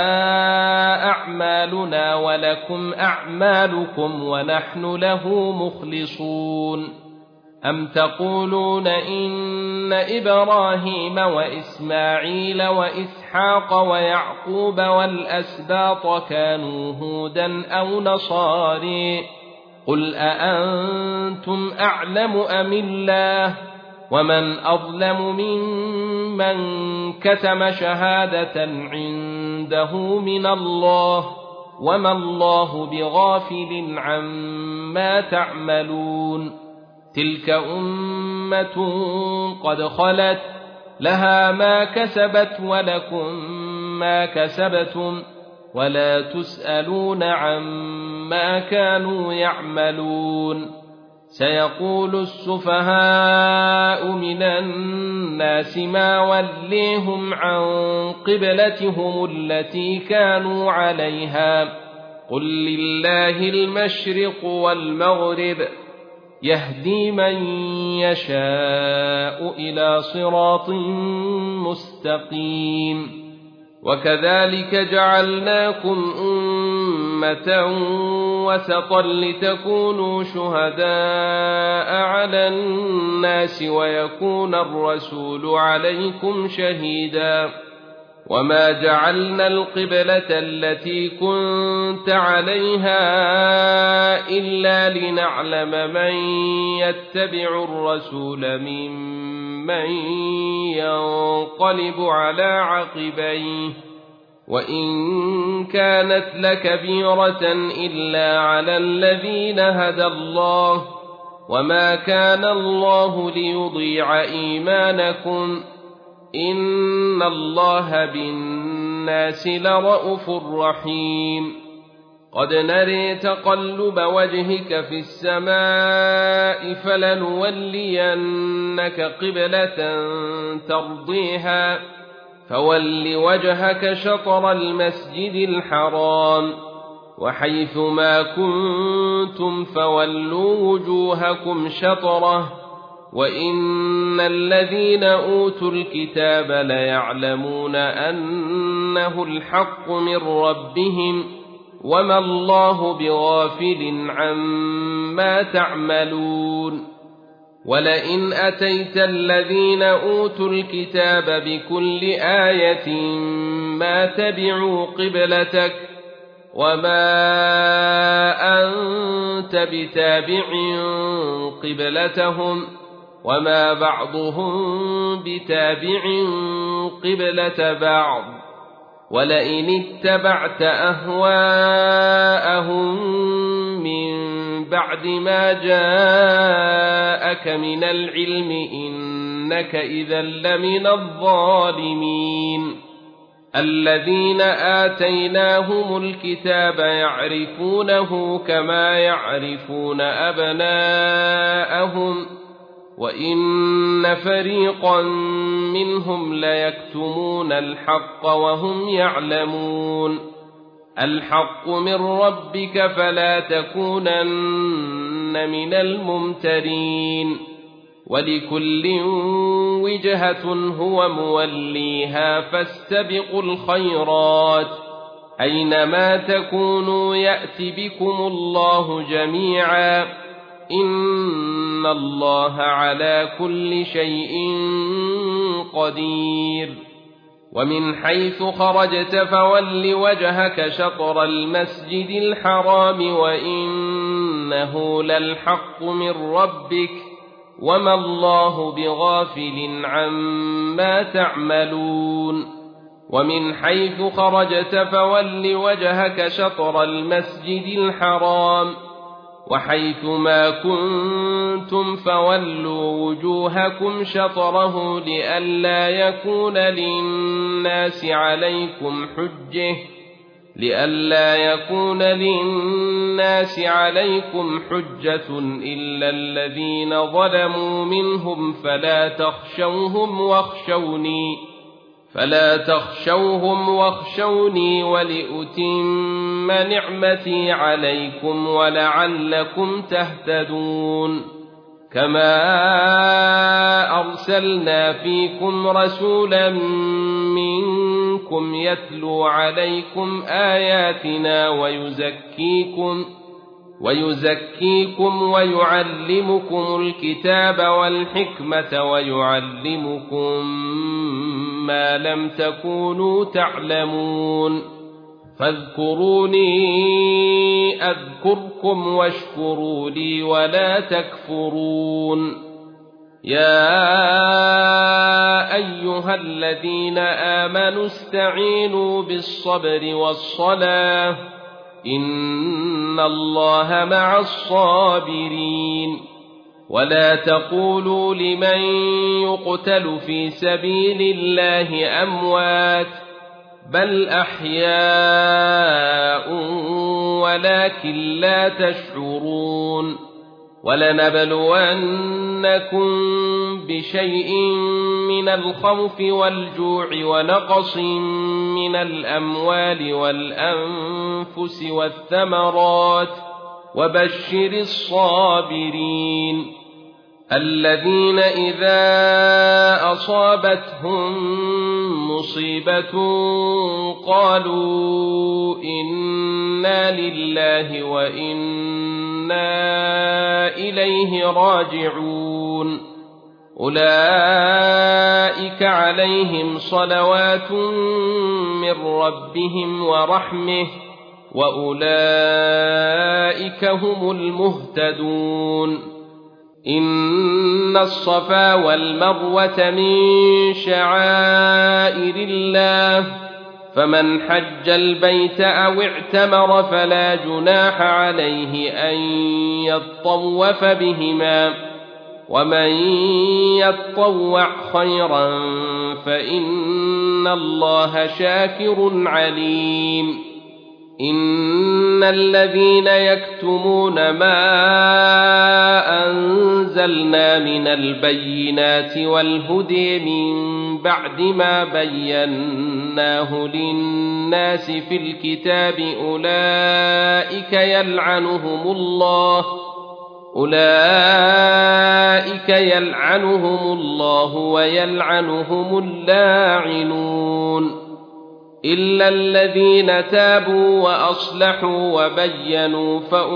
أعمالنا ولكم أعمالكم ونحن له مخلصون أم تقولون إن إبراهيم وإسماعيل وإسحاق ويعقوب والأسباط كانوا هودا أو نصاري قل أأنتم أعلم أم الله ومن أظلم ممن كتم شهادة عنده من الله وما الله بغافل عما تعملون تلك أمة قد خلت لها ما كسبت ولكم ما كسبتم ولا تسألون عما كانوا يعملون سيقول السفهاء من الناس ما وليهم عن قبلتهم التي كانوا عليها قل لله المشرق والمغرب يهدي من يشاء إلى صراط مستقيم وكذلك جعلناكم أمة وسطا لتكونوا شهداء على الناس ويكون الرسول عليكم شهيدا وما جعلنا القبلة التي كنت عليها إلا لنعلم من يتبع الرسول ممن ينقلب على عقبيه وإن كانت لكبيرة إلا على الذين هدى الله وما كان الله ليضيع إيمانكم إن الله بالناس لرءوف رحيم قد نري تقلب وجهك في السماء فلنولينك قبلة ترضيها فول وجهك شطر المسجد الحرام وحيث ما كنتم فولوا وجوهكم شطره وإن الذين أوتوا الكتاب ليعلمون أنه الحق من ربهم وما الله بغافل عما تعملون ولئن أتيت الذين أوتوا الكتاب بكل آية ما تبعوا قبلتك وما أنت بتابع قبلتهم وما بعضهم بتابع قبلة بعض ولئن اتبعت أهواءهم من بعد ما جاءك من العلم إنك إنك إذا لمن الظالمين الذين آتيناهم الكتاب يعرفونه كما يعرفون أبناءهم وإن فريقا منهم ليكتمون الحق وهم يعلمون الحق من ربك فلا تكونن من الممترين ولكل وجهة هو موليها فاستبقوا الخيرات أينما تكونوا يأت بكم الله جميعا إن الله على كل شيء قدير ومن حيث خرجت فول وجهك شطر المسجد الحرام وإنه للحق من ربك وما الله بغافل عما تعملون ومن حيث خرجت فول وجهك شطر المسجد الحرام وحيث ما كنتم فولوا وجوهكم شطره لئلا يكون للناس عليكم حجة لئلا يكون للناس عليكم حجة إلا الذين ظلموا منهم فلا تخشوهم واخشوني فلا تخشوهم واخشوني ولأتم نعمتي عليكم ولعلكم تهتدون كما أرسلنا فيكم رسولا منكم يتلو عليكم آياتنا ويزكيكم ويزكيكم ويعلمكم الكتاب والحكمة ويعلمكم ما لم تكونوا تعلمون فاذكروني أذكركم واشكروا لي ولا تكفرون يا أيها الذين آمنوا استعينوا بالصبر والصلاة إن الله مع الصابرين ولا تقولوا لمن يقتل في سبيل الله أموات بل أحياء ولكن لا تشعرون ولنبلونكم بشيء من الخوف والجوع ونقص من الأموال والأنفس والثمرات وبشر الصابرين الذين إذا أصابتهم مصيبة قالوا إنا لله وإنا إليه راجعون أولئك عليهم صلوات من ربهم ورحمة وأولئك هم المهتدون إن الصفا والمروة من شعائر الله فمن حج البيت أو اعتمر فلا جناح عليه أن يطوف بهما ومن يطوع خيرا فإن الله شاكر عليم إن الذين يكتمون ما أنزلنا من البينات والهدى من بعد ما بيناه للناس في الكتاب أولئك يلعنهم الله أولئك يلعنهم الله ويلعنهم اللاعنون إلا الذين تابوا وأصلحوا وبينوا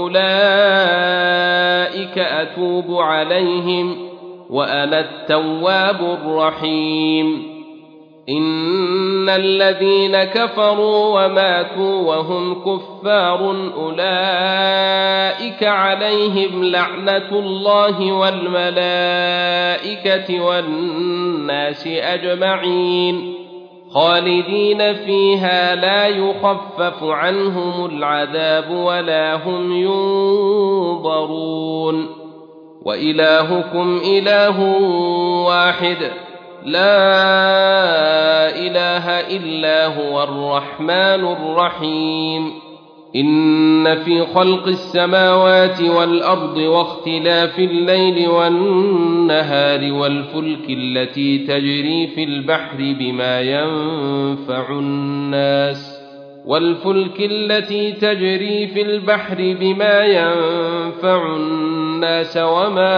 فأولئك أتوب عليهم وأنا التواب الرحيم إن الذين كفروا وماتوا وهم كفار أولئك عليهم لعنة الله والملائكة والناس أجمعين خالدين فيها لا يخفف عنهم العذاب ولا هم ينظرون وإلهكم إله واحد لا إله إلا هو الرحمن الرحيم إن في خلق السماوات والأرض واختلاف الليل والنهار والفلك التي تجري في البحر بما ينفع الناس والفلك التي تجري في البحر بما ينفع الناس وما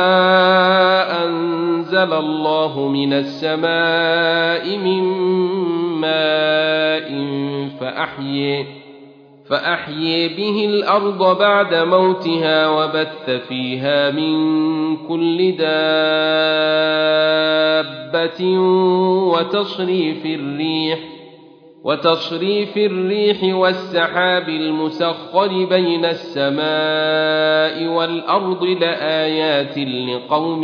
أنزل الله من السماء من ماء فأحيي فأحيي به الأرض بعد موتها وبث فيها من كل دابة وتصريف الريح وتصريف الريح والسحاب المسخر بين السماء والأرض لآيات لقوم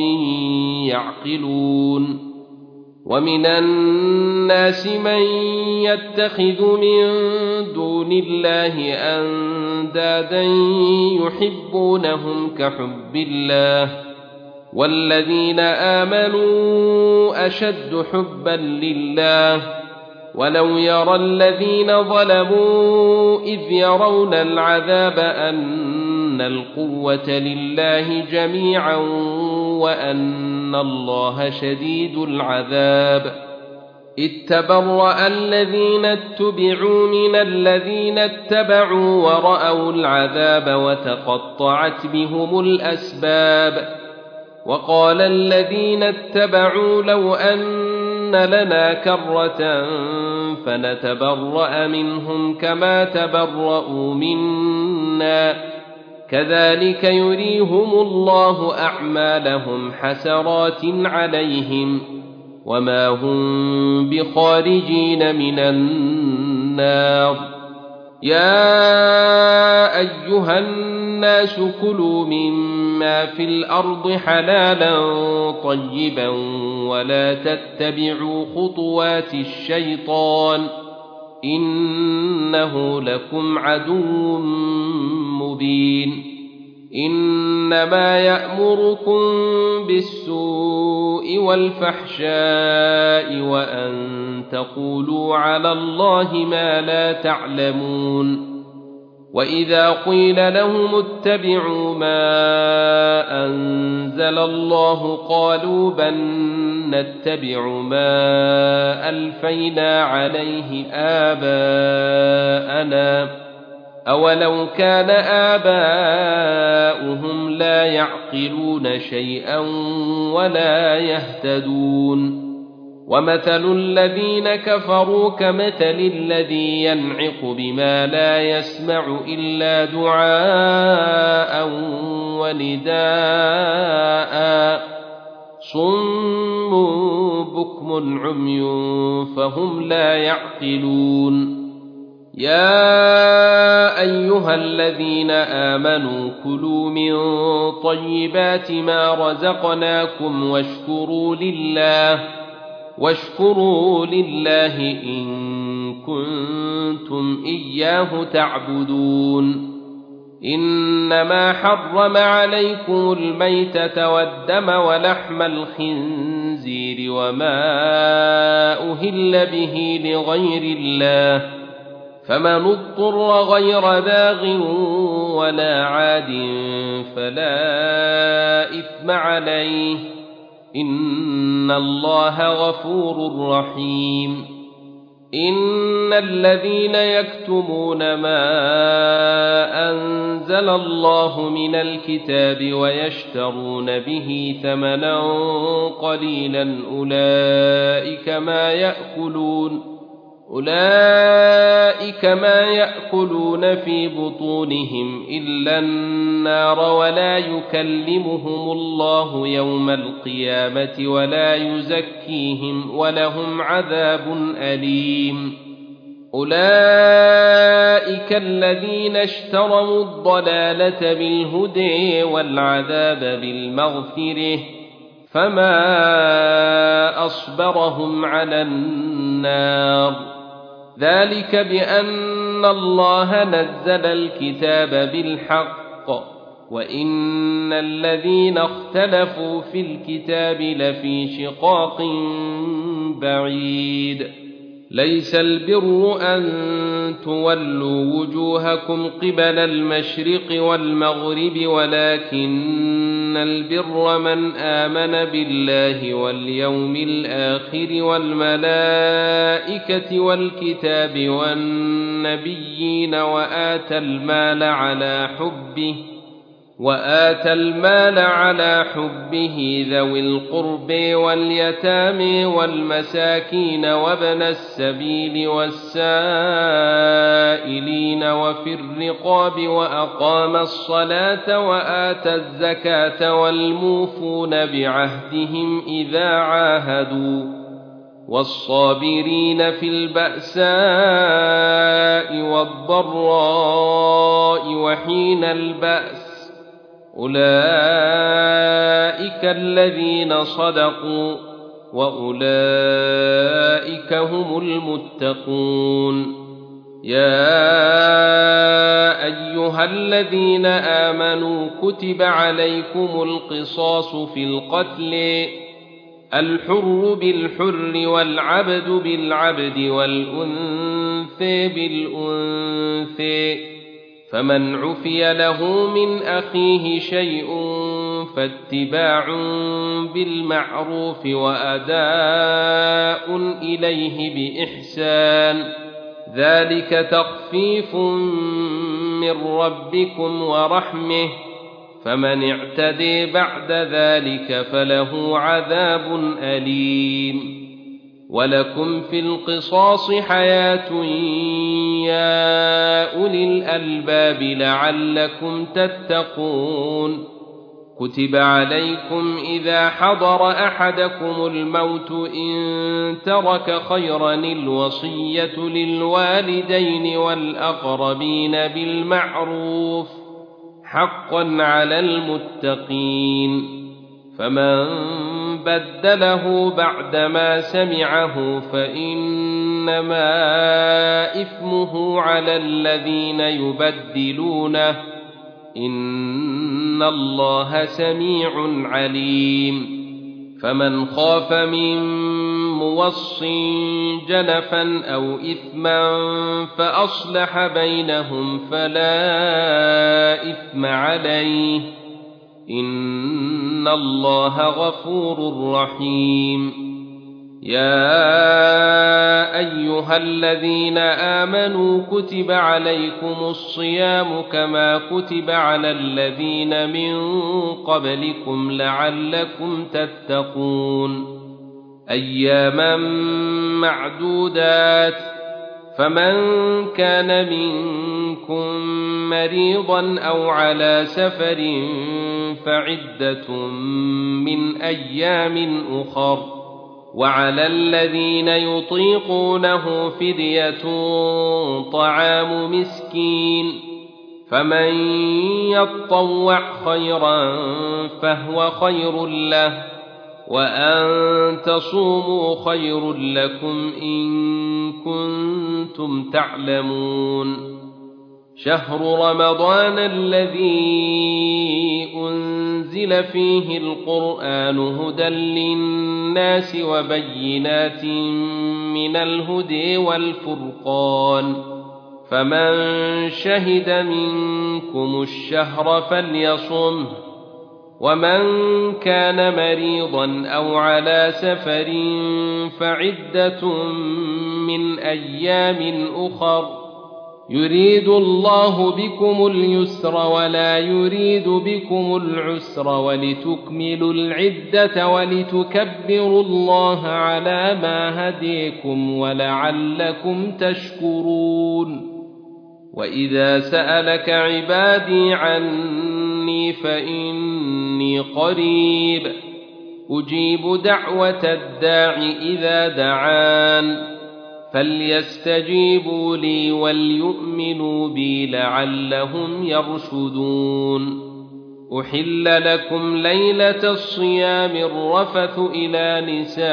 يعقلون ومن الناس من يتخذ من دون الله أندادا يحبونهم كحب الله والذين آمنوا أشد حبا لله ولو يرى الذين ظلموا إذ يرون العذاب أن القوة لله جميعا وأن الله شديد العذاب إذ تبرأ الذين اتبعوا من الذين اتبعوا ورأوا العذاب وتقطعت بهم الأسباب وقال الذين اتبعوا لو أن لنا كرة فنتبرأ منهم كما تبرؤوا منا كذلك يريهم الله أعمالهم حسرات عليهم وما هم بخارجين من النار يا أيها الناس كلوا مما في الأرض حلالا طيبا ولا تتبعوا خطوات الشيطان إنه لكم عدو مبين إنما يأمركم بالسوء والفحشاء وأن تقولوا على الله ما لا تعلمون وإذا قيل لهم اتبعوا ما أنزل الله قالوا بل نتبع ما ألفينا عليه آباءنا أولو كان آباؤهم لا يعقلون شيئا ولا يهتدون ومثل الذين كفروا كمثل الذي ينعق بما لا يسمع إلا دعاء ونداء صم بكم عمي فهم لا يعقلون يا أيها الذين آمنوا كلوا من طيبات ما رزقناكم واشكروا لله واشكروا لله إن كنتم إياه تعبدون إنما حرم عليكم الميتة والدم ولحم الخنزير وما أهل به لغير الله فمن اضطر غير باغ ولا عاد فلا إثم عليه إن الله غفور رحيم إن الذين يكتمون ما أنزل الله من الكتاب ويشترون به ثمنا قليلا أولئك ما يأكلون أولئك ما يأكلون في بطونهم إلا النار ولا يكلمهم الله يوم القيامة ولا يزكيهم ولهم عذاب أليم أولئك الذين اشتروا الضلالة بالهدى والعذاب بالمغفرة فما أصبرهم على النار ذلك بأن الله نزل الكتاب بالحق وإن الذين اختلفوا في الكتاب لفي شقاق بعيد ليس البر أن تولوا وجوهكم قبل المشرق والمغرب ولكن البر من آمن بالله واليوم الآخر والملائكة والكتاب والنبيين وآتى المال على حبه وآتى المال على حبه ذوي القرب واليتامى والمساكين وابن السبيل والسائلين وفي الرقاب وأقام الصلاة وآتى الزكاة والموفون بعهدهم إذا عاهدوا والصابرين في البأساء والضراء وحين البأس أولئك الذين صدقوا وأولئك هم المتقون يا أيها الذين آمنوا كتب عليكم القصاص في القتل الحر بالحر والعبد بالعبد والأنثى بالأنثى فمن عفي له من أخيه شيء فاتباع بالمعروف وأداء إليه بإحسان ذلك تخفيف من ربكم ورحمة فمن اعتدي بعد ذلك فله عذاب أليم ولكم في القصاص حياة يا أولي الألباب لعلكم تتقون كتب عليكم إذا حضر أحدكم الموت إن ترك خيرا الوصية للوالدين والأقربين بالمعروف حقا على المتقين فمن بدله بعدما سمعه فإنما إثمه على الذين يبدلونه إن الله سميع عليم فمن خاف من موص جنفا أو إثما فأصلح بينهم فلا إثم عليه إن الله غفور رحيم يا أيها الذين آمنوا كتب عليكم الصيام كما كتب على الذين من قبلكم لعلكم تتقون أياما معدودات فمن كان منكم مريضا أو على سفر فعدة من أيام أخر وعلى الذين يطيقونه فدية طعام مسكين فمن يطوع خيرا فهو خير له وأن تصوموا خير لكم إن كنتم تعلمون شهر رمضان الذي أنزل فيه القرآن هدى للناس وبينات من الهدى والفرقان فمن شهد منكم الشهر فليصمه ومن كان مريضا أو على سفر فعدة من أيام أخر يريد الله بكم اليسر ولا يريد بكم العسر ولتكملوا العدة ولتكبروا الله على ما هديكم ولعلكم تشكرون وإذا سألك عبادي عني فإني قريب أجيب دعوة الداع إذا دعان فليستجيبوا لي وليؤمنوا بي لعلهم يرشدون أحل لكم ليلة الصيام الرفث إلى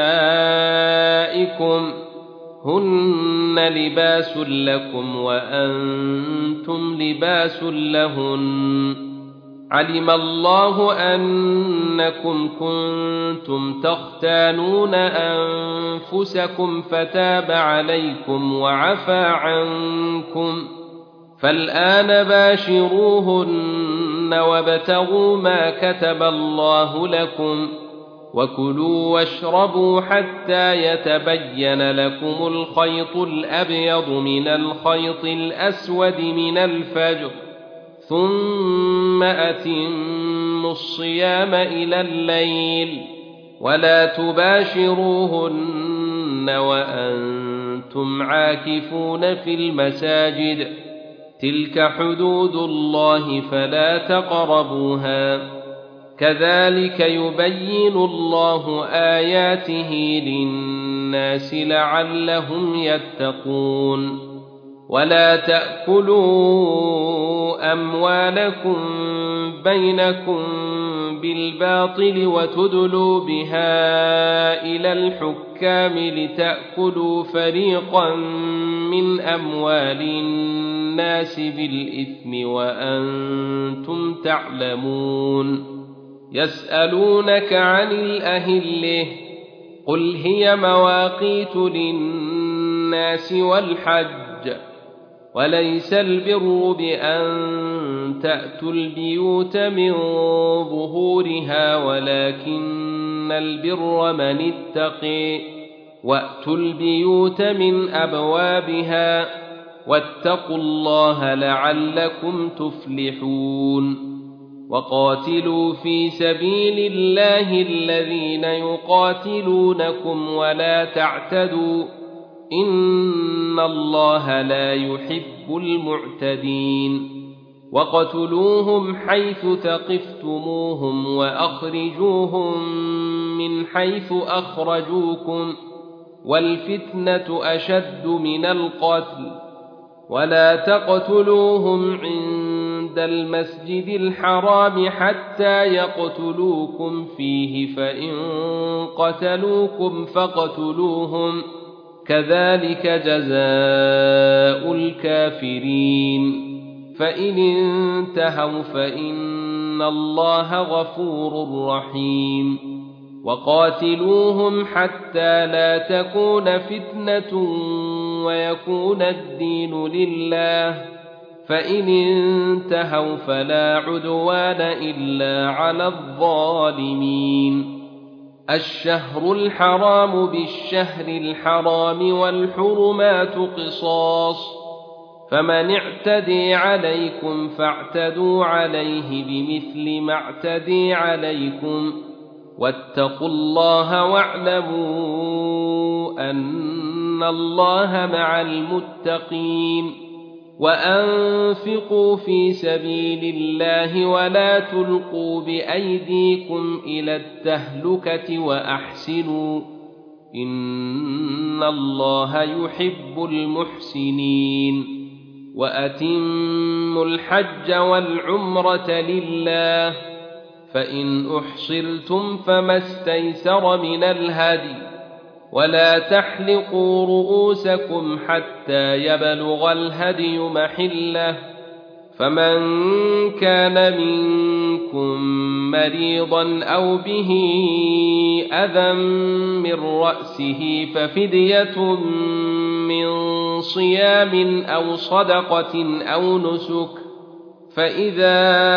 نسائكم هن لباس لكم وأنتم لباس لهن علم الله أنكم كنتم تختانون أنفسكم فتاب عليكم وعفى عنكم فالآن باشروهن وابتغوا ما كتب الله لكم وكلوا واشربوا حتى يتبين لكم الخيط الأبيض من الخيط الأسود من الفجر ثم أتموا الصيام إلى الليل ولا تباشروهن وأنتم عاكفون في المساجد تلك حدود الله فلا تقربوها كذلك يبين الله آياته للناس لعلهم يتقون ولا تأكلوا أموالكم بينكم بالباطل وتدلوا بها إلى الحكام لتأكلوا فريقا من أموال الناس بالإثم وأنتم تعلمون يسألونك عن الأهلة قل هي مواقيت للناس والحج وليس البر بأن تأتوا البيوت من ظهورها ولكن البر من اتقي وأتوا البيوت من أبوابها واتقوا الله لعلكم تفلحون وقاتلوا في سبيل الله الذين يقاتلونكم ولا تعتدوا إن الله لا يحب المعتدين وقتلوهم حيث ثقفتموهم وأخرجوهم من حيث أخرجوكم والفتنة أشد من القتل ولا تقتلوهم عند المسجد الحرام حتى يقتلوكم فيه فإن قتلوكم فاقتلوهم كذلك جزاء الكافرين فإن انتهوا فإن الله غفور رحيم وقاتلوهم حتى لا تكون فتنة ويكون الدين لله فإن انتهوا فلا عدوان إلا على الظالمين الشهر الحرام بالشهر الحرام والحرمات قصاص فمن اعتدي عليكم فاعتدوا عليه بمثل ما اعتدي عليكم واتقوا الله واعلموا أن الله مع المتقين وأنفقوا في سبيل الله ولا تلقوا بأيديكم إلى التهلكة وأحسنوا إن الله يحب المحسنين وأتموا الحج والعمرة لله فإن أحصرتم فما استيسر من الهدي ولا تحلقوا رؤوسكم حتى يبلغ الهدي محله فمن كان منكم مريضا أو به أذى من رأسه ففدية من صيام أو صدقة أو نسك فإذا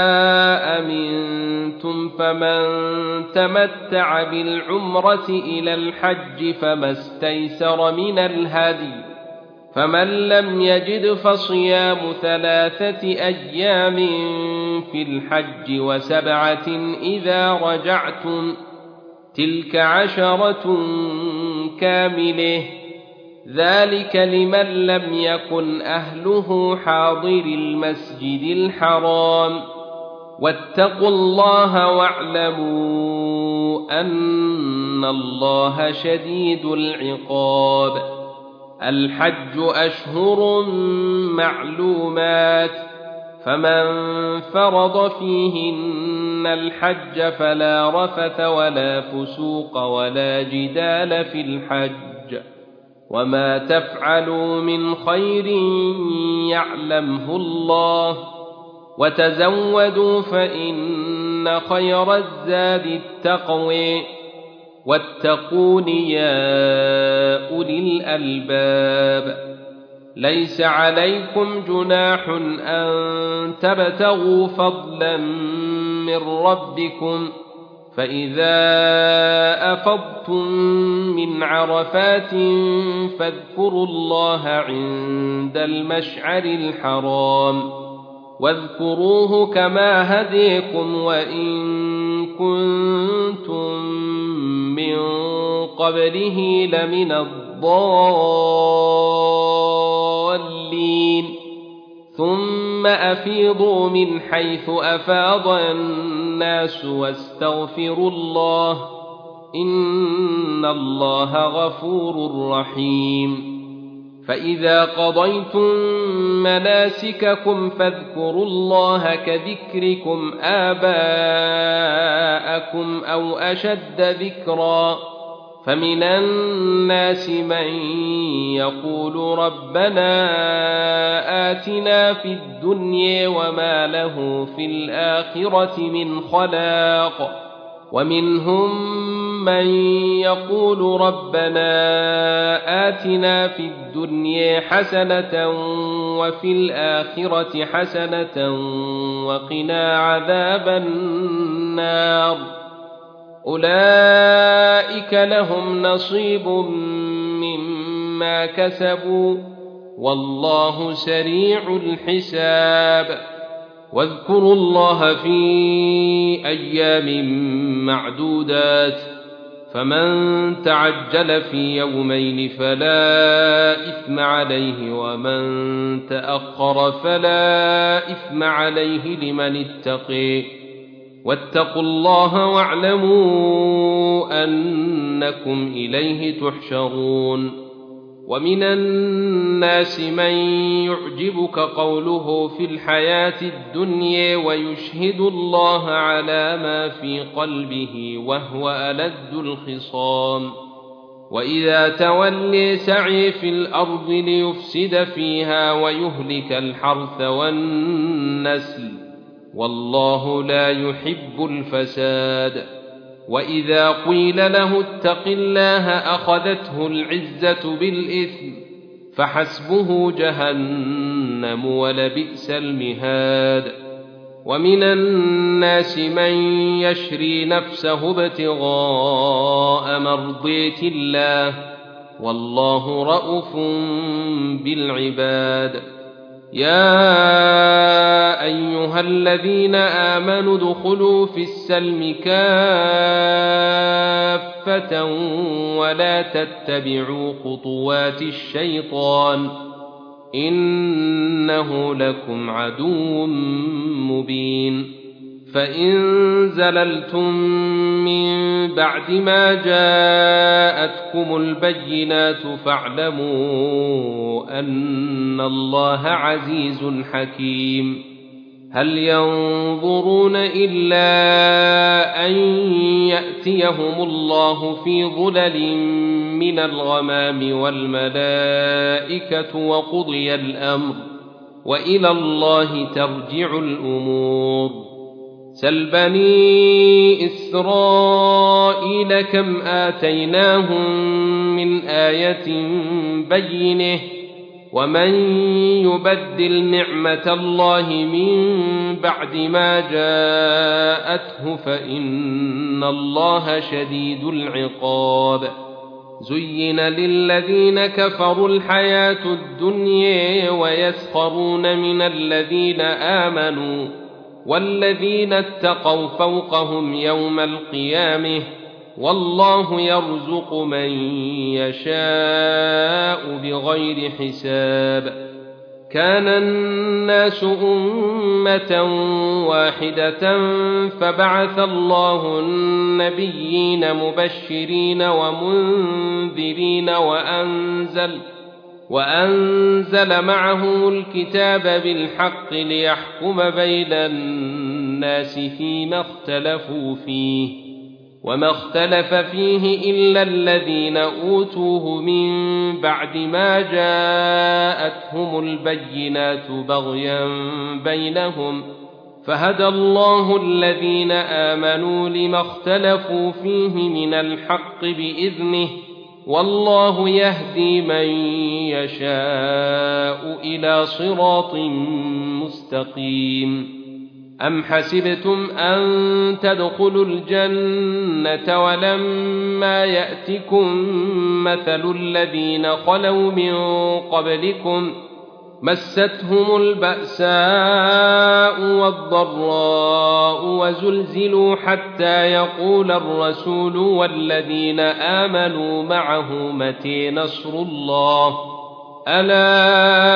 أمنتم فمن تمتع بالعمرة إلى الحج فما استيسر من الهدي فمن لم يجد فصيام ثلاثة أيام في الحج وسبعة إذا رجعتم تلك عشرة كاملة ذلك لمن لم يكن أهله حاضر المسجد الحرام واتقوا الله واعلموا أن الله شديد العقاب الحج أشهر معلومات فمن فرض فيهن الحج فلا رفث ولا فسوق ولا جدال في الحج وما تفعلوا من خير يعلمه الله وتزودوا فإن خير الزاد التقوى واتقون يا أولي الألباب. ليس عليكم جناح أن تبتغوا فضلا من ربكم فإذا أفضتم من عرفات فاذكروا الله عند المشعر الحرام واذكروه كما هديكم وإن كنتم من قبله لمن الضالين. ثم أفيضوا من حيث أفاض الناس واستغفروا الله إن الله غفور رحيم. فإذا قضيتم مناسككم فاذكروا الله كذكركم آباءكم أو أشد ذكرا. فمن الناس من يقول ربنا آتنا في الدنيا وما له في الآخرة من خلاق ومنهم من يقول ربنا آتنا في الدنيا حسنة وفي الآخرة حسنة وقنا عذاب النار. أولئك لهم نصيب مما كسبوا والله سريع الحساب. واذكروا الله في أيام معدودات فمن تعجل في يومين فلا إثم عليه ومن تأخر فلا إثم عليه لمن اتقي واتقوا الله واعلموا أنكم إليه تحشرون. ومن الناس من يعجبك قوله في الحياة الدنيا ويشهد الله على ما في قلبه وهو ألد الخصام وإذا تولي سعي في الأرض ليفسد فيها ويهلك الحرث والنسل والله لا يحب الفساد. وإذا قيل له اتق الله أخذته العزة بالإثم فحسبه جهنم ولبئس المهاد. ومن الناس من يشري نفسه ابتغاء مرضات الله والله رءوف بالعباد. يا أيها الذين آمنوا ادخلوا في السلم كافة ولا تتبعوا خطوات الشيطان إنه لكم عدو مبين. فإن زللتم من بعد ما جاءتكم البينات فاعلموا أن الله عزيز حكيم. هل ينظرون إلا أن يأتيهم الله في ظلل من الغمام والملائكة وقضي الأمر وإلى الله ترجع الأمور. سل بني إسرائيل كم آتيناهم من آية بينة ومن يبدل نعمة الله من بعد ما جاءته فإن الله شديد العقاب. زين للذين كفروا الحياة الدنيا ويسخرون من الذين آمنوا والذين اتقوا فوقهم يوم القيامة والله يرزق من يشاء بغير حساب. كان الناس أمة واحدة فبعث الله النبيين مبشرين ومنذرين وأنزل وأنزل معهم الكتاب بالحق ليحكم بين الناس فيما اختلفوا فيه وما اختلف فيه إلا الذين أوتوه من بعد ما جاءتهم البينات بغيا بينهم فهدى الله الذين آمنوا لما اختلفوا فيه من الحق بإذنه والله يهدي من يشاء إلى صراط مستقيم. أم حسبتم أن تدخلوا الجنة ولما يأتكم مثل الذين خلوا من قبلكم مستهم البأساء والضراء وزلزلوا حتى يقول الرسول والذين آمنوا معه متى نصر الله ألا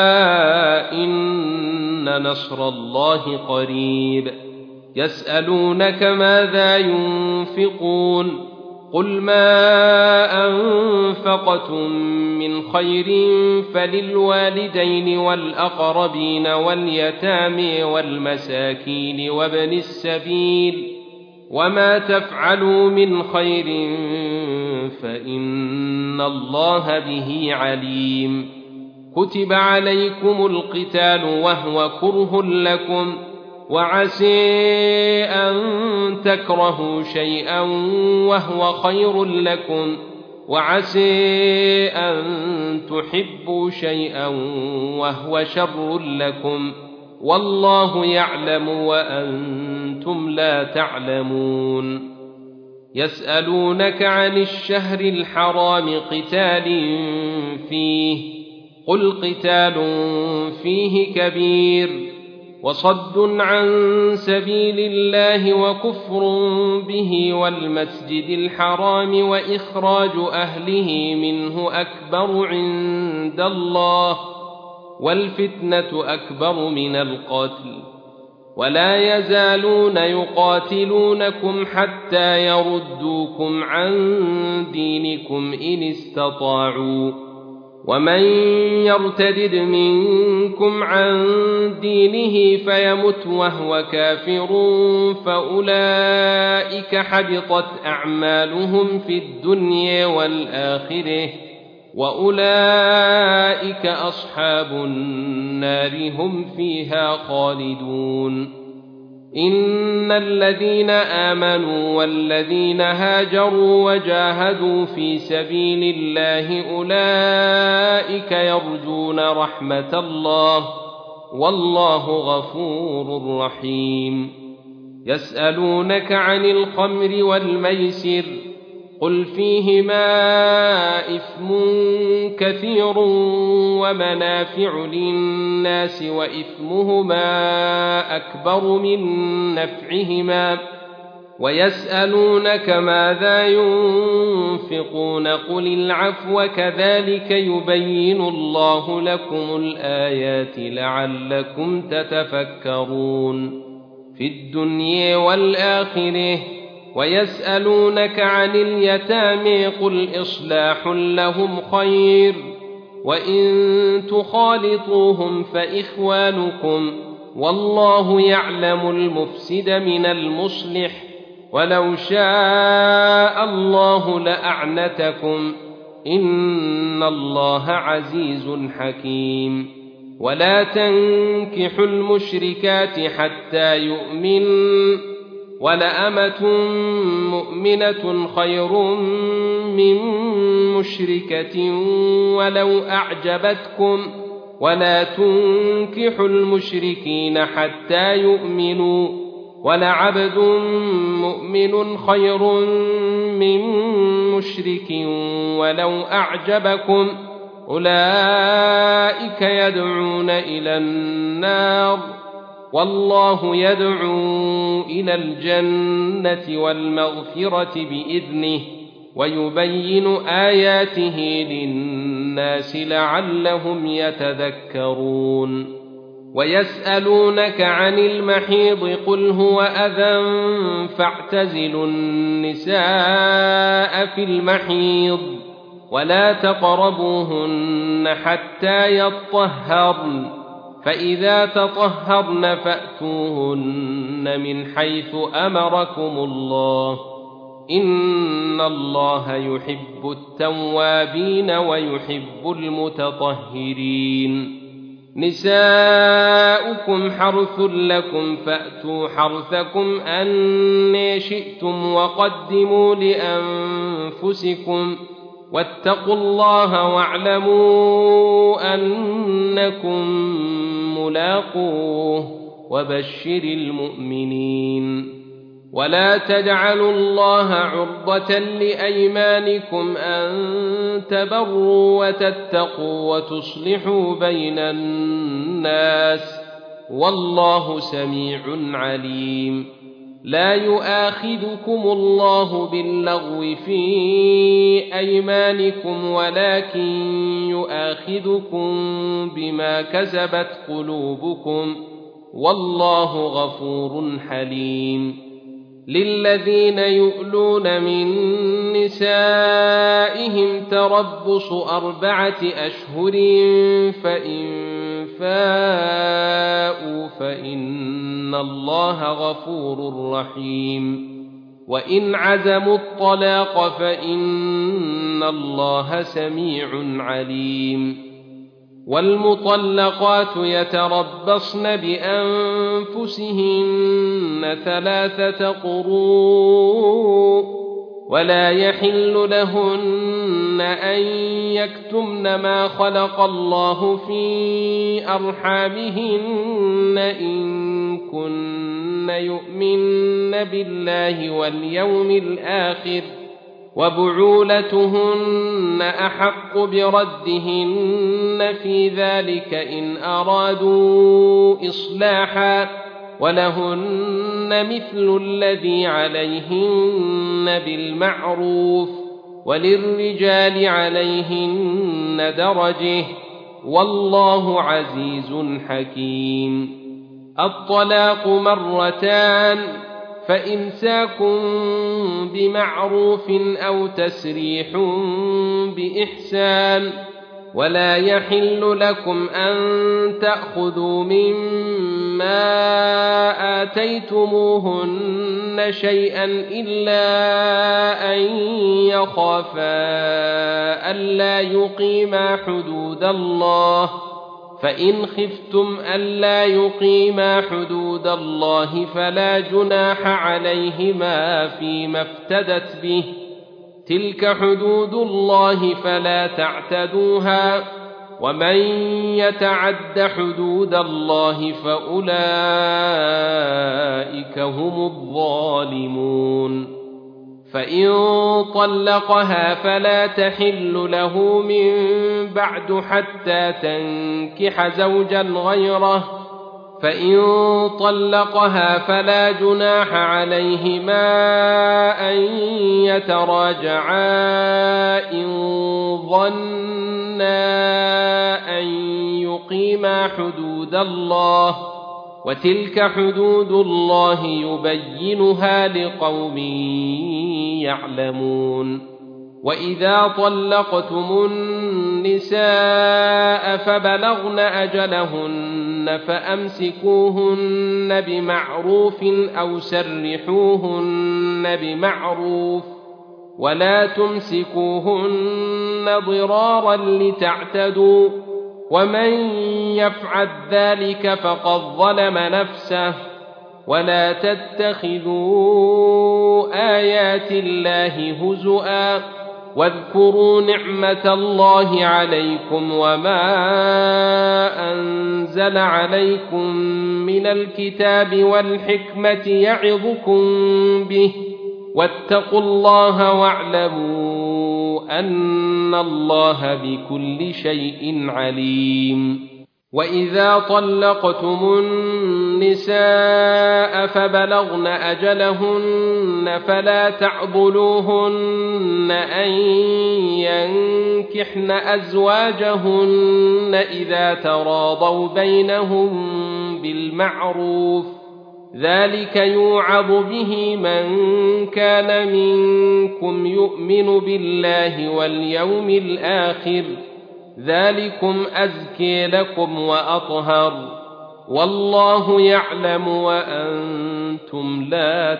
إن نصر الله قريب. يسألونك ماذا ينفقون قل ما أنفقتم من خير فللوالدين والأقربين واليتامى والمساكين وابن السبيل وما تفعلوا من خير فإن الله به عليم. كتب عليكم القتال وهو كره لكم وعسى أن تكرهوا شيئا وهو خير لكم وعسى أن تحبوا شيئا وهو شر لكم والله يعلم وأنتم لا تعلمون. يسألونك عن الشهر الحرام قتال فيه قل قتال فيه كبير وصد عن سبيل الله وكفر به والمسجد الحرام وإخراج أهله منه أكبر عند الله والفتنة أكبر من القتل ولا يزالون يقاتلونكم حتى يردوكم عن دينكم إن استطاعوا ومن يرتد منكم عن دينه فيمت وهو كافر فأولئك حبطت أعمالهم في الدنيا والآخرة وأولئك أصحاب النار هم فيها خالدون. إن الذين آمنوا والذين هاجروا وجاهدوا في سبيل الله أولئك يرجون رحمة الله والله غفور رحيم. يسألونك عن الخمر والميسر قل فيهما إثم كثير ومنافع للناس وإثمهما أكبر من نفعهما ويسألونك ماذا ينفقون قل العفو كذلك يبين الله لكم الآيات لعلكم تتفكرون في الدنيا والآخرة. ويسألونك عن اليتامى قل إصلاح لهم خير وإن تخالطوهم فإخوانكم والله يعلم المفسد من المصلح ولو شاء الله لأعنتكم إن الله عزيز حكيم. ولا تنكحوا المشركات حتى يؤمنوا ولأمة مؤمنة خير من مشركة ولو أعجبتكم ولا تنكحوا المشركين حتى يؤمنوا ولعبد مؤمن خير من مشرك ولو أعجبكم أولئك يدعون إلى النار والله يدعو إلى الجنة والمغفرة بإذنه ويبين آياته للناس لعلهم يتذكرون. ويسألونك عن المحيض قل هو أذى فاعتزلوا النساء في المحيض ولا تقربوهن حتى يطهرن فإذا تطهرن فأتوهن من حيث أمركم الله إن الله يحب التوابين ويحب المتطهرين. نساؤكم حرث لكم فأتوا حرثكم أن شئتم وقدموا لأنفسكم واتقوا الله واعلموا أنكم ملاقوه وبشر المؤمنين. ولا تجعلوا الله عرضة لأيمانكم أن تبروا وتتقوا وتصلحوا بين الناس والله سميع عليم. لا يؤاخذكم الله باللغو في أيمانكم ولكن يؤاخذكم بما كسبت قلوبكم والله غفور حليم. للذين يؤلون من نسائهم تربص أربعة أشهر فإن فاءوا فإن الله غفور رحيم. وإن عزموا الطلاق فإن الله سميع عليم. والمطلقات يتربصن بأنفسهن ثلاثة قروء ولا يحل لهن أن يكتمن ما خلق الله في أرحامهن إن كن يؤمن بالله واليوم الآخر وبعولتهن أحق بردهن في ذلك إن أرادوا إصلاحا ولهن مثل الذي عليهن بالمعروف وللرجال عليهن درجة والله عزيز حكيم. الطلاق مرتان فإمساك بمعروف أو تسريح بإحسان. ولا يحل لكم أن تأخذوا مما آتيتموهن شيئا إلا أن يخافا ألا يقيما حدود الله فإن خفتم ألا يقيما حدود الله فلا جناح عليهما فيما افتدت به تلك حدود الله فلا تعتدوها ومن يتعد حدود الله فأولئك هم الظالمون. فإن طلقها فلا تحل له من بعد حتى تنكح زوجا غيره فإن طلقها فلا جناح عليهما أن يتراجعا إن ظنا أن يقيما حدود الله وتلك حدود الله يبينها لقوم يعلمون. وإذا طلقتم النساء فبلغن أجلهن فأمسكوهن بمعروف أو سرحوهن بمعروف ولا تمسكوهن ضرارا لتعتدوا ومن يفعل ذلك فقد ظلم نفسه. ولا تتخذوا آيات الله هزؤا واذكروا نعمة الله عليكم وما أنزل عليكم من الكتاب والحكمة يعظكم به واتقوا الله واعلموا أن الله بكل شيء عليم. وإذا طلقتم النساء فبلغن أجلهن فلا تعضلوهن أن ينكحن أزواجهن إذا تراضوا بينهم بالمعروف ذلك يوعظ به من كان منكم يؤمن بالله واليوم الآخر ذلكم أزكي لكم وأطهر والله يعلم وأنتم لا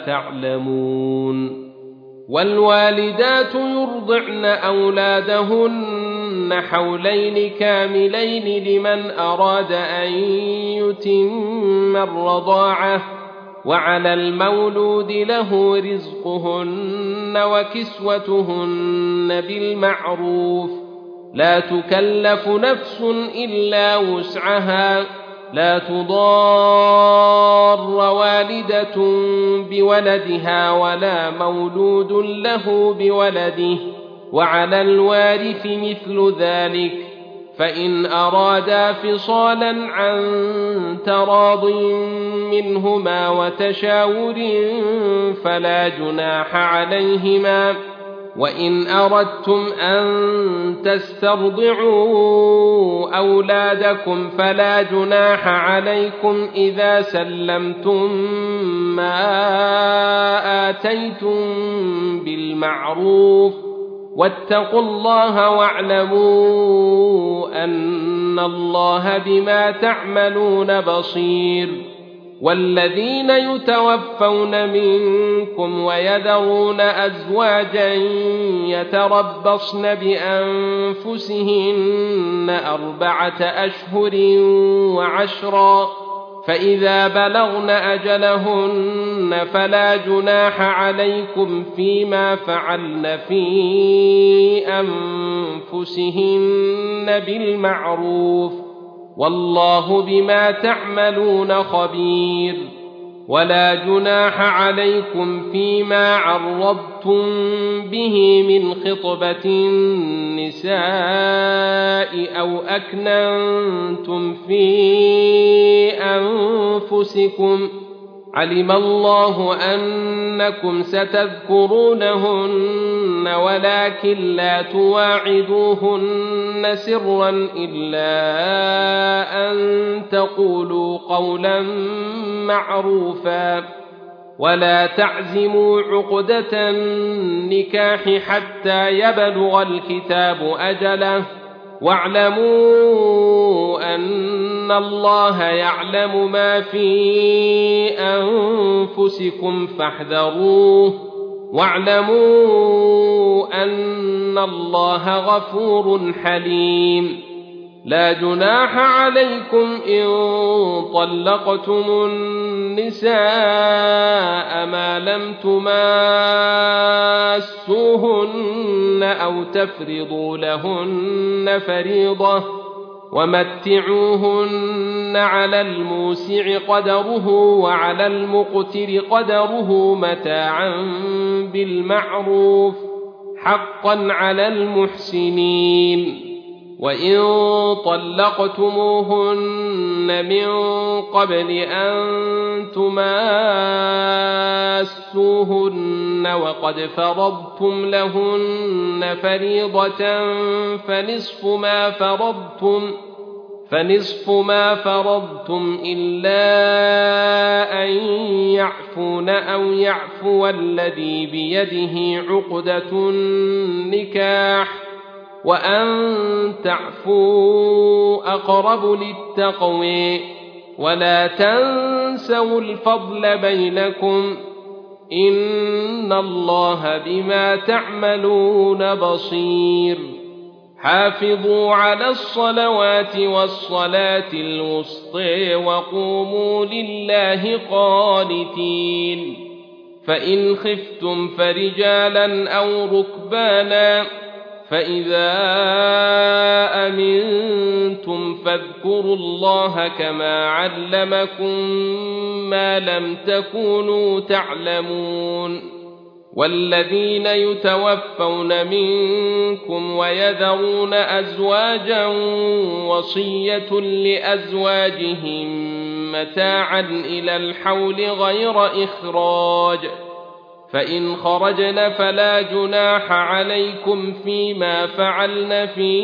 تعلمون. والوالدات يرضعن أولادهن فعدوهن حولين كاملين لمن أراد أن يتم الرضاعة وعلى المولود له رزقهن وكسوتهن بالمعروف لا تكلف نفس إلا وسعها لا تضار والدة بولدها ولا مولود له بولده وعلى الوارث مثل ذلك فإن أرادا فصالا عن تراض منهما وتشاور فلا جناح عليهما وإن أردتم أن تسترضعوا أولادكم فلا جناح عليكم إذا سلمتم ما آتيتم بالمعروف واتقوا الله واعلموا أن الله بما تعملون بصير والذين يتوفون منكم ويذرون أزواجا يتربصن بأنفسهن أربعة أشهر وعشرا فإذا بلغن أجلهن فلا جناح عليكم فيما فعلن في أنفسهن بالمعروف والله بما تعملون خبير ولا جناح عليكم فيما عرضتم به من خطبة النساء أو أكننتم في أنفسكم علم الله أنكم ستذكرونهن ولكن لا تواعدوهن سرا إلا أن تقولوا قولا معروفا ولا تعزموا عقدة النكاح حتى يبلغ الكتاب أجله واعلموا أن الله يعلم ما في أنفسكم فاحذروه واعلموا أن الله غفور حليم لا جناح عليكم إن طلقتم النساء ما لم تماسوهن أو تفرضوا لهن فريضة ومتعوهن على الموسع قدره وعلى المقتر قدره متاعا بالمعروف حقا على المحسنين وإن طلقتموهن من قبل أن تماسوهن وقد فرضتم لهن فريضة فنصف ما فرضتم فنصف ما فرضتم إلا أن يعفون أو يعفو الذي بيده عقدة النكاح وأن تعفوا أقرب للتقوى ولا تنسوا الفضل بينكم إن الله بما تعملون بصير حافظوا على الصلوات والصلاة الوسطى وقوموا لله قانتين فإن خفتم فرجالا أو ركبانا فإذا أمنتم فاذكروا الله كما علمكم ما لم تكونوا تعلمون والذين يتوفون منكم ويذرون أزواجا وصية لأزواجهم متاعا إلى الحول غير إخراج فإن خرجن فلا جناح عليكم فيما فعلن في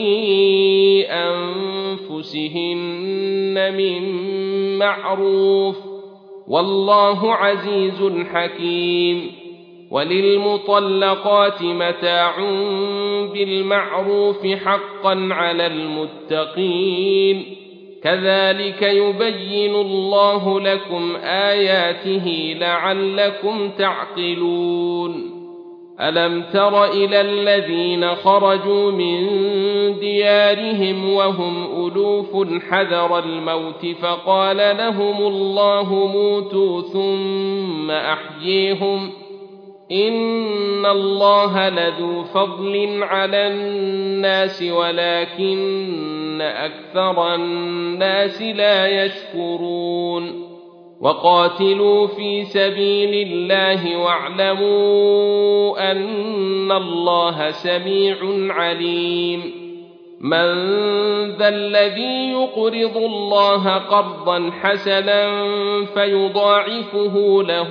أنفسهن من معروف والله عزيز حكيم وللمطلقات متاع بالمعروف حقا على المتقين كذلك يبين الله لكم آياته لعلكم تعقلون ألم تر إلى الذين خرجوا من ديارهم وهم ألوف حذر الموت فقال لهم الله موتوا ثم أحييهم إن الله لذو فضل على الناس ولكن أكثر الناس لا يشكرون وقاتلوا في سبيل الله واعلموا أن الله سميع عليم من ذا الذي يقرض الله قرضا حسنا فيضاعفه له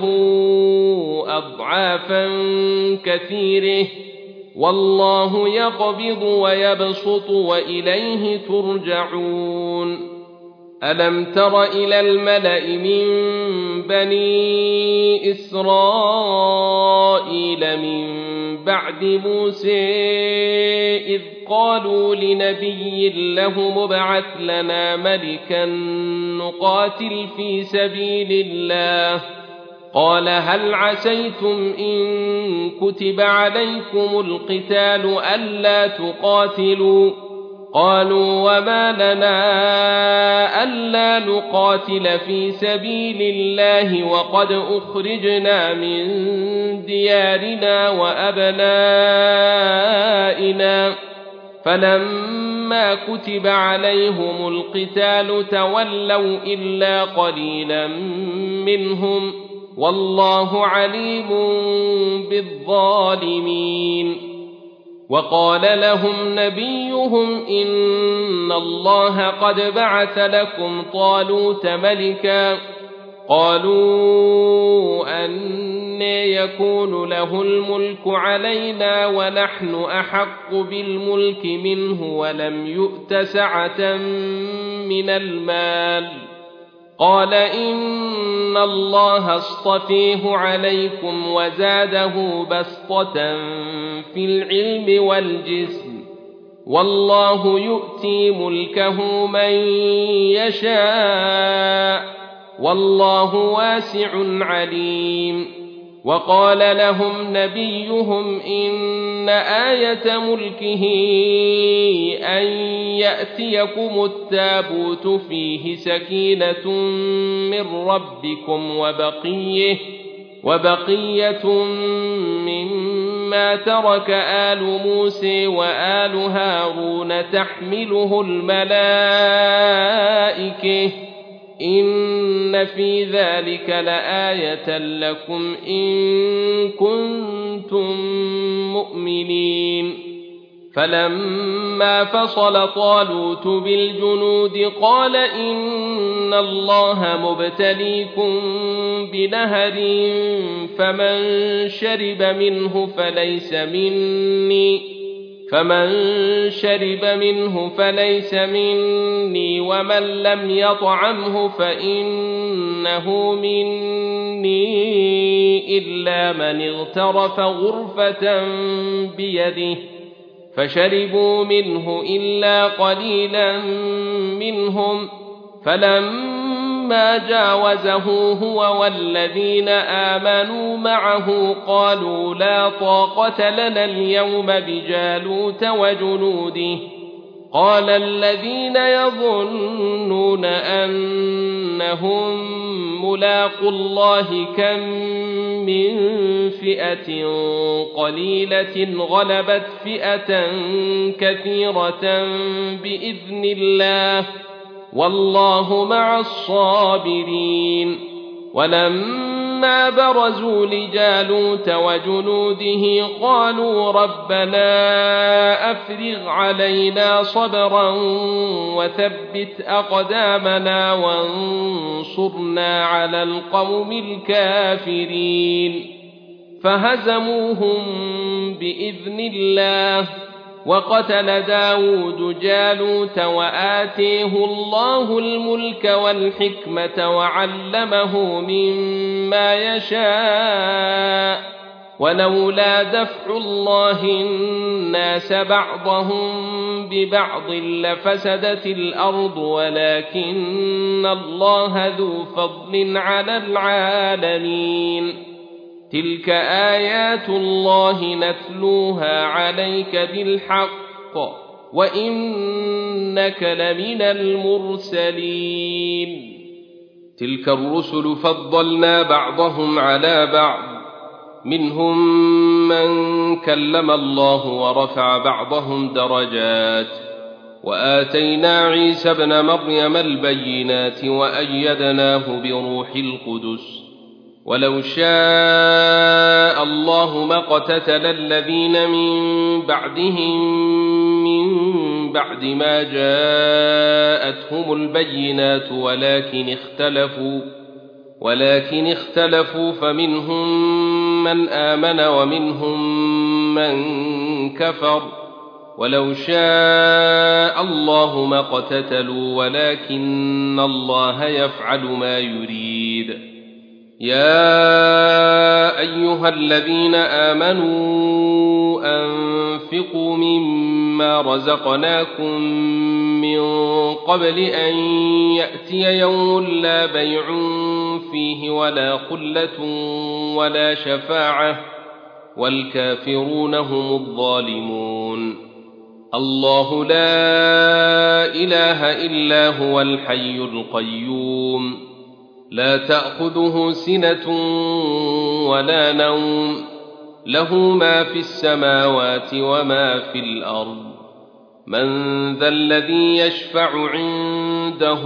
أضعافا كثيرة والله يقبض ويبسط وإليه ترجعون ألم تر إلى الملأ من بني إسرائيل من بعد موسى إذ قالوا لنبي له ابعث لنا ملكا نقاتل في سبيل الله قال هل عسيتم إن كتب عليكم القتال ألا تقاتلوا قالوا وما لنا ألا نقاتل في سبيل الله وقد أخرجنا من ديارنا وأبنائنا فلما كتب عليهم القتال تولوا إلا قليلا منهم والله عليم بالظالمين وقال لهم نبيهم إن الله قد بعث لكم طالوت ملكا قالوا أنى يكون له الملك علينا ونحن أحق بالملك منه ولم يؤت سعة من المال قال إن الله اصطفيه عليكم وزاده بسطة في العلم والجسم والله يؤتي ملكه من يشاء والله واسع عليم وقال لهم نبيهم إن آية ملكه أن يأتيكم التابوت فيه سكينة من ربكم وبقية, وبقية مما ترك آل موسى وآل هارون تحمله الملائكة إن في ذلك لآية لكم إن كنتم مؤمنين فلما فصل طالوت بالجنود قال إن الله مبتليكم بنهر فمن شرب منه فليس مني فمن شرب منه فليس مني ومن لم يطعمه فإنه مني إلا من اغترف غرفة بيده فشربوا منه إلا قليلا منهم فلما جاوزه هو والذين آمنوا معه قالوا لا طاقة لنا اليوم بجالوت وجنوده قال الذين يظنون أنهم ملاقوا الله كم من فئة قليلة غلبت فئة كثيرة بإذن الله والله مع الصابرين ولما برزوا لجالوت وجنوده قالوا ربنا أفرغ علينا صبرا وثبت أقدامنا وانصرنا على القوم الكافرين فهزموهم بإذن الله وقتل داود جالوت وآتيه الله الملك والحكمة وعلمه مما يشاء ولولا دفع الله الناس بعضهم ببعض لفسدت الأرض ولكن الله ذو فضل على العالمين تلك آيات الله نتلوها عليك بالحق وإنك لمن المرسلين. تلك الرسل فضلنا بعضهم على بعض، منهم من كلم الله ورفع بعضهم درجات، وآتينا عيسى ابن مريم البينات وأيدناه بروح القدس. ولو شاء الله ما اقتتل الذين من بعدهم من بعد ما جاءتهم البينات ولكن اختلفوا ولكن اختلفوا فمنهم من آمن ومنهم من كفر. ولو شاء الله ما اقتتلوا ولكن الله يفعل ما يريد. يا أيها الذين آمنوا أنفقوا مما رزقناكم من قبل أن يأتي يوم لا بيع فيه ولا خلة ولا شفاعة والكافرون هم الظالمون. الله لا إله إلا هو الحي القيوم لا تأخذه سنة ولا نوم، له ما في السماوات وما في الأرض. من ذا الذي يشفع عنده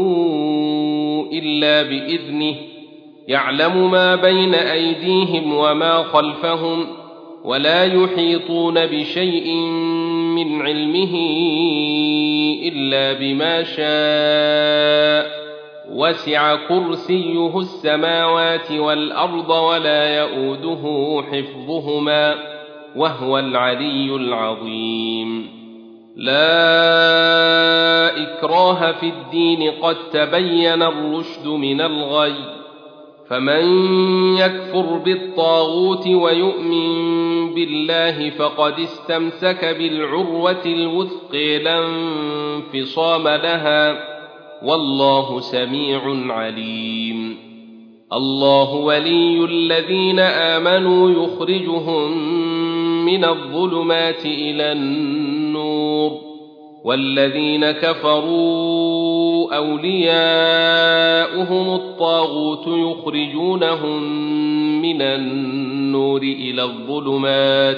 إلا بإذنه، يعلم ما بين أيديهم وما خلفهم، ولا يحيطون بشيء من علمه إلا بما شاء. وسع كرسيه السماوات والأرض ولا يؤوده حفظهما وهو العلي العظيم. لا إكراه في الدين قد تبين الرشد من الغي، فمن يكفر بالطاغوت ويؤمن بالله فقد استمسك بالعروة الوثقى لا انفصام لها والله سميع عليم. الله ولي الذين آمنوا يخرجهم من الظلمات إلى النور، والذين كفروا أولياؤهم الطاغوت يخرجونهم من النور إلى الظلمات،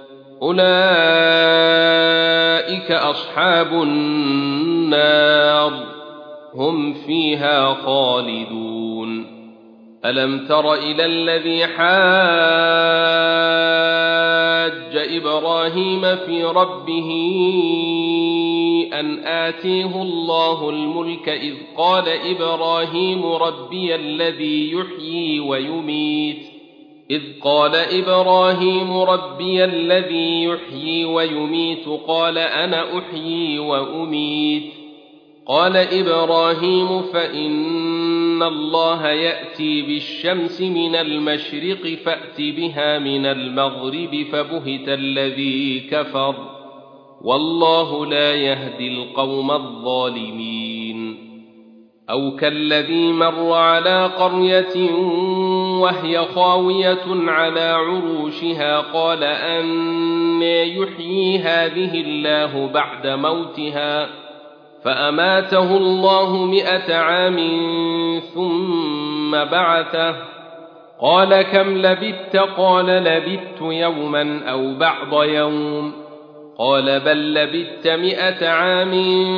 أولئك أصحاب النار هم فيها خالدون. ألم تر إلى الذي حاج إبراهيم في ربه أن آتيه الله الملك إذ قال إبراهيم ربي الذي يحيي ويميت إذ قال إبراهيم ربي الذي يحيي ويميت قال أنا أحيي وأميت. قال إبراهيم فإن الله يأتي بالشمس من المشرق فأت بها من المغرب فبهت الذي كفر والله لا يهدي القوم الظالمين. أو كالذي مر على قرية وهي خاوية على عروشها قال أنى يحيي هذه الله بعد موتها فأماته الله مئة عام ثم بعثه قال كم لبثت قال لبثت يوما أو بعض يوم قال بل لبثت مئة عام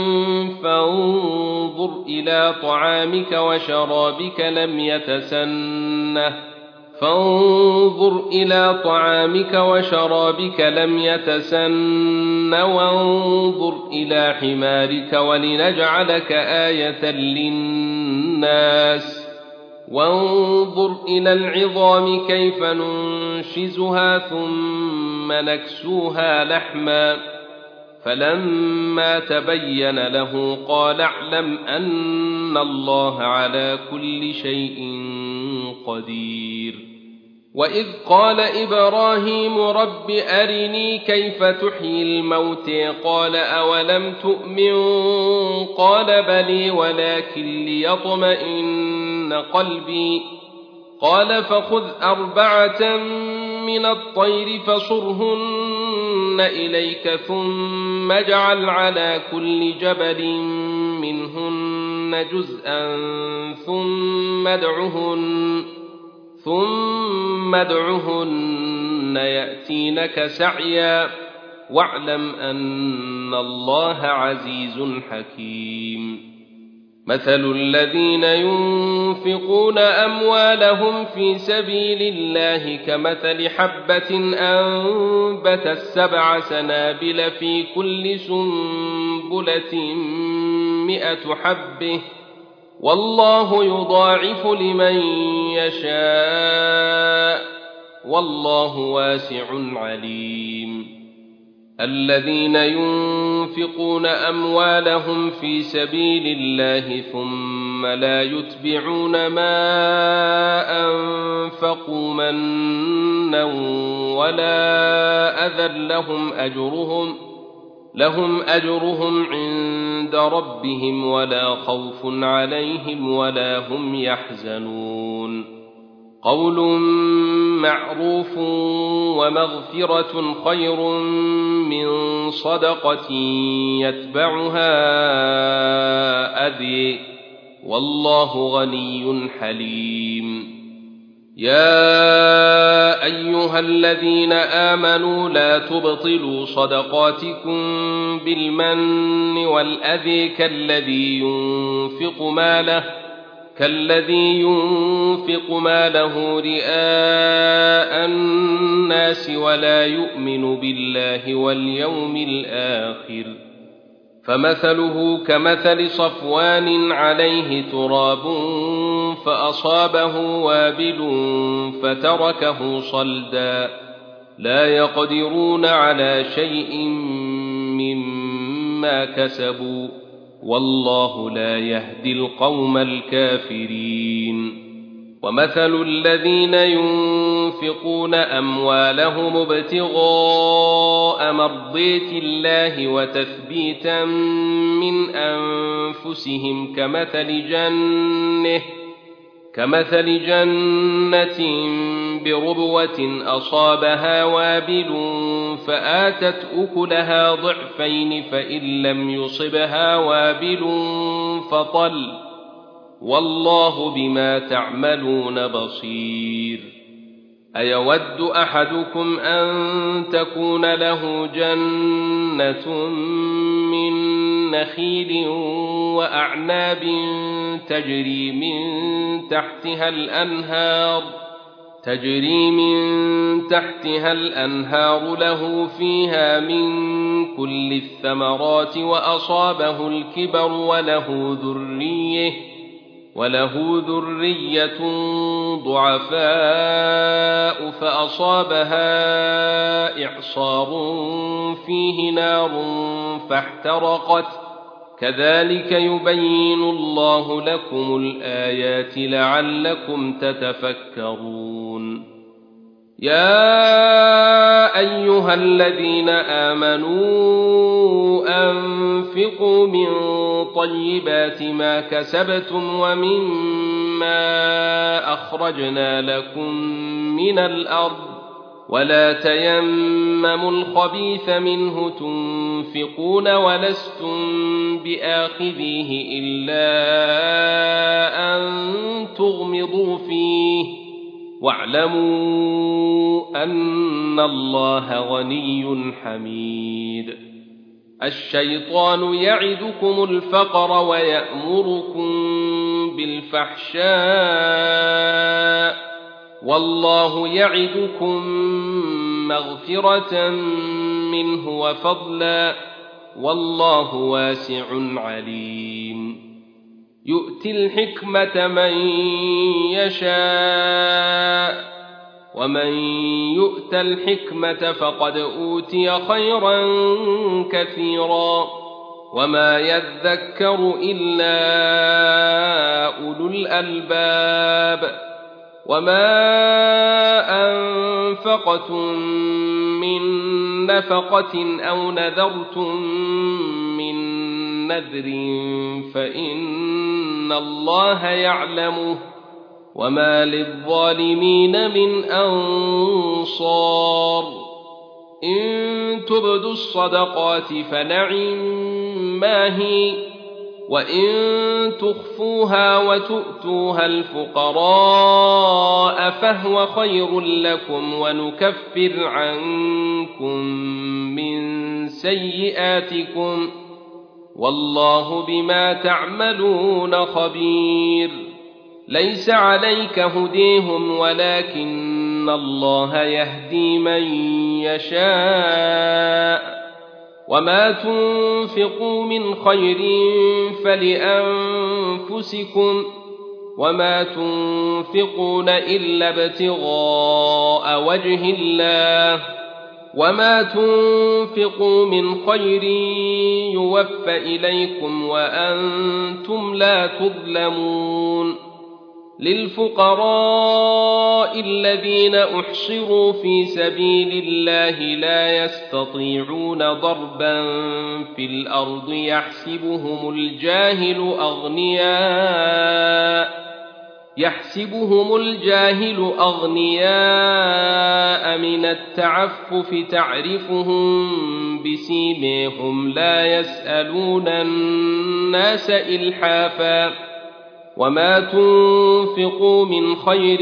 فانظر إلى طعامك وشرابك لم يتسنه فانظر إلى طعامك وشرابك لم يتسن وانظر إلى حمارك ولنجعلك آية للناس وانظر إلى العظام كيف ننشزها ثم نكسوها لحما فلما تبين له قال اعلم أن الله على كل شيء قدير. وإذ قال إبراهيم رب أرني كيف تحيي الموت قال أولم تؤمن قال بلي ولكن ليطمئن قلبي قال فخذ أربعة من الطير فصرهن إليك ثم اجعل على كل جبل منهن جزءا ثم ادعهن ثم ادعهن يأتينك سعيا واعلم أن الله عزيز حكيم مثل الذين ينفقون أموالهم في سبيل الله كمثل حبة أنبتت سبع سنابل في كل سنبلة مئة حبة والله يضاعف لمن يشاء والله واسع عليم الذين ينفقون أموالهم في سبيل الله ثم لا يتبعون ما أنفقوا منا ولا أذى لهم أجرهم لهم أجرهم عند ربهم ولا خوف عليهم ولا هم يحزنون قول معروف ومغفرة خير من صدقة يتبعها أذى والله غني حليم يا أيها الذين آمنوا لا تبطلوا صدقاتكم بالمن والأذى كالذي ينفق ماله كالذي ينفق ماله رئاء الناس ولا يؤمن بالله واليوم الآخر فمثله كمثل صفوان عليه تراب فأصابه وابل فتركه صلدا لا يقدرون على شيء مما كسبوا والله لا يهدي القوم الكافرين ومثل الذين ينفقون أموالهم ابتغاء مرضات الله وتثبيتا من أنفسهم كمثل جنة كمثل جنة بربوة أصابها وابل فآتت أكلها ضعفين فإن لم يصبها وابل فطل والله بما تعملون بصير أيود أحدكم أن تكون له جنة من نخيل وأعناب تجري من تحتها الأنهار تجري من تحتها الأنهار له فيها من كل الثمرات وأصابه الكبر وله ذرية وله ذرية ضعفاء فأصابها إعصار فيه نار فاحترقت كذلك يبين الله لكم الآيات لعلكم تتفكرون يا أيها الذين آمنوا أنفقوا من طيبات ما كسبتم ومما أخرجنا لكم من الأرض ولا تيمموا الخبيث منه تنفقون ولستم بآخذيه إلا أن تغمضوا فيه واعلموا أن الله غني حميد الشيطان يعدكم الفقر ويأمركم بالفحشاء والله يعدكم مغفرة منه وفضلا والله واسع عليم يؤتي الحكمة من يشاء ومن يؤت الحكمة فقد أوتي خيرا كثيرا وما يذكر إلا أولو الألباب وما أنفقتم من نفقة أو نذرتم من نذر فإن الله يعلمه وما للظالمين من أنصار إن تبدوا الصدقات فنعما هي وإن تخفوها وتؤتوها الفقراء فهو خير لكم ونكفر عنكم من سيئاتكم والله بما تعملون خبير ليس عليك هديهم ولكن الله يهدي من يشاء وما تنفقوا من خير فلأنفسكم وما تنفقون إلا ابتغاء وجه الله وما تنفقوا من خير يوفى إليكم وأنتم لا تظلمون للفقراء الذين أحصروا في سبيل الله لا يستطيعون ضربا في الأرض يحسبهم الجاهل أغنياء يحسبهم الجاهل أغنياء من التعفف تعرفهم بسيماهم لا يسألون الناس إلحافا وما تنفقوا من خير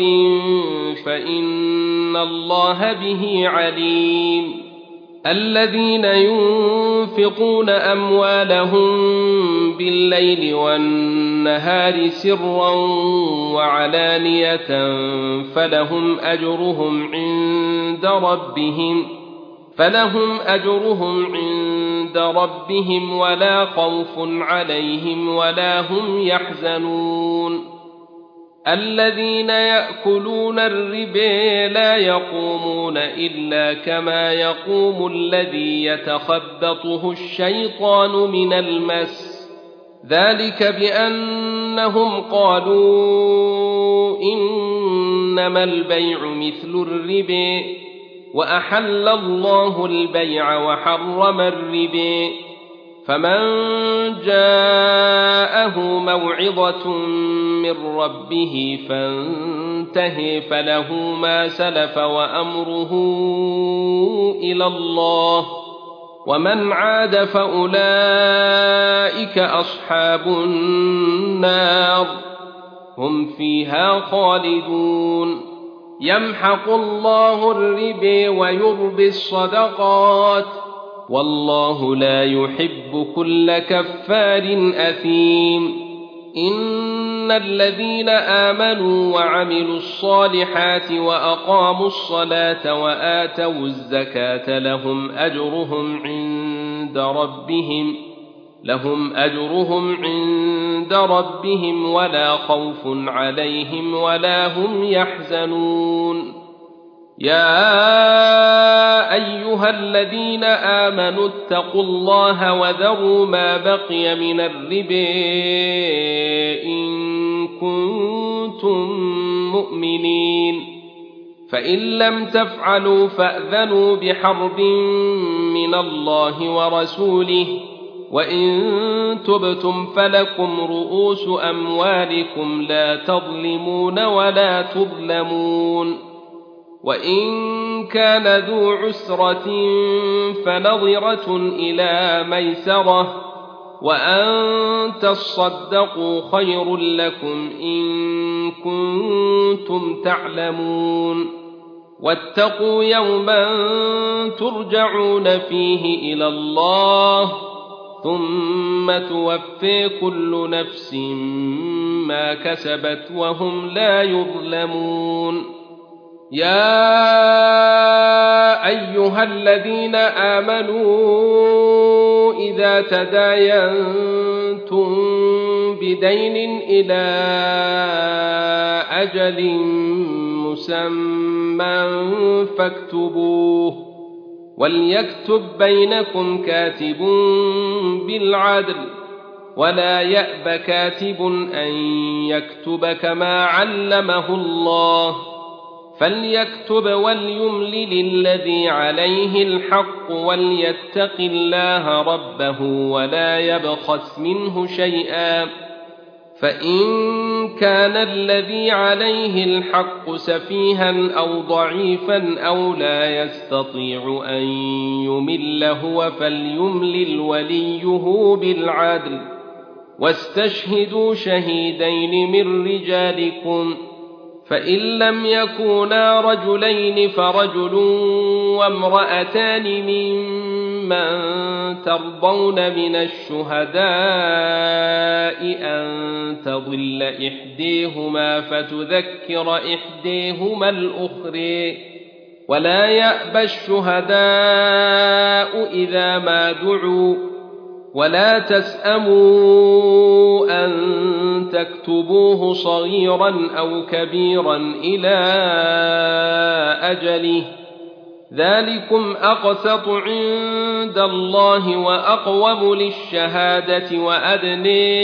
فإن الله به عليم الذين ينفقون أموالهم بالليل والنهار سرا وعلانية فلهم أجرهم عند ربهم فلهم أجرهم عند ربهم ولا خوف عليهم ولا هم يحزنون الذين يأكلون الربا لا يقومون إلا كما يقوم الذي يتخبطه الشيطان من المس ذلك بأنهم قالوا إنما البيع مثل الربا وأحل الله البيع وحرم الربا فمن جاءه موعظة من ربه فانتهى فله ما سلف وأمره إلى الله ومن عاد فأولئك أصحاب النار هم فيها خالدون يمحق الله الربا ويربي الصدقات والله لا يحب كل كفار أثيم إن الذين آمنوا وعملوا الصالحات وأقاموا الصلاة وآتوا الزكاة لهم أجرهم عند ربهم لهم أجرهم عند ربهم ولا خوف عليهم ولا هم يحزنون يا أيها الذين آمنوا اتقوا الله وذروا ما بقي من الربا إن كنتم مؤمنين فإن لم تفعلوا فأذنوا بحرب من الله ورسوله وإن تبتم فلكم رؤوس أموالكم لا تظلمون ولا تظلمون وإن كان ذو عسرة فنظرة إلى ميسرة وأن تصدقوا خير لكم إن كنتم تعلمون واتقوا يوما ترجعون فيه إلى الله ثم توفي كل نفس ما كسبت وهم لا يظلمون يا أيها الذين آمنوا إذا تداينتم بدين إلى أجل مسمى فاكتبوه وليكتب بينكم كاتب بالعدل ولا يأب كاتب أن يكتب كما علمه الله فليكتب وليملل الذي عليه الحق وليتق الله ربه ولا يبخس منه شيئا فإن كان الذي عليه الحق سفيها أو ضعيفا أو لا يستطيع أن يمل هو فليملل وليه بالعدل واستشهدوا شهيدين من رجالكم فإن لم يكونا رجلين فرجل وامرأتان ممن ترضون من الشهداء أن تضل إحديهما فتذكر إحديهما الأخرى ولا يأبى الشهداء إذا ما دعوا ولا تسأموا أن تكتبوه صغيرا أو كبيرا إلى أجله ذلكم أقسط عند الله وأقوم للشهادة وأدني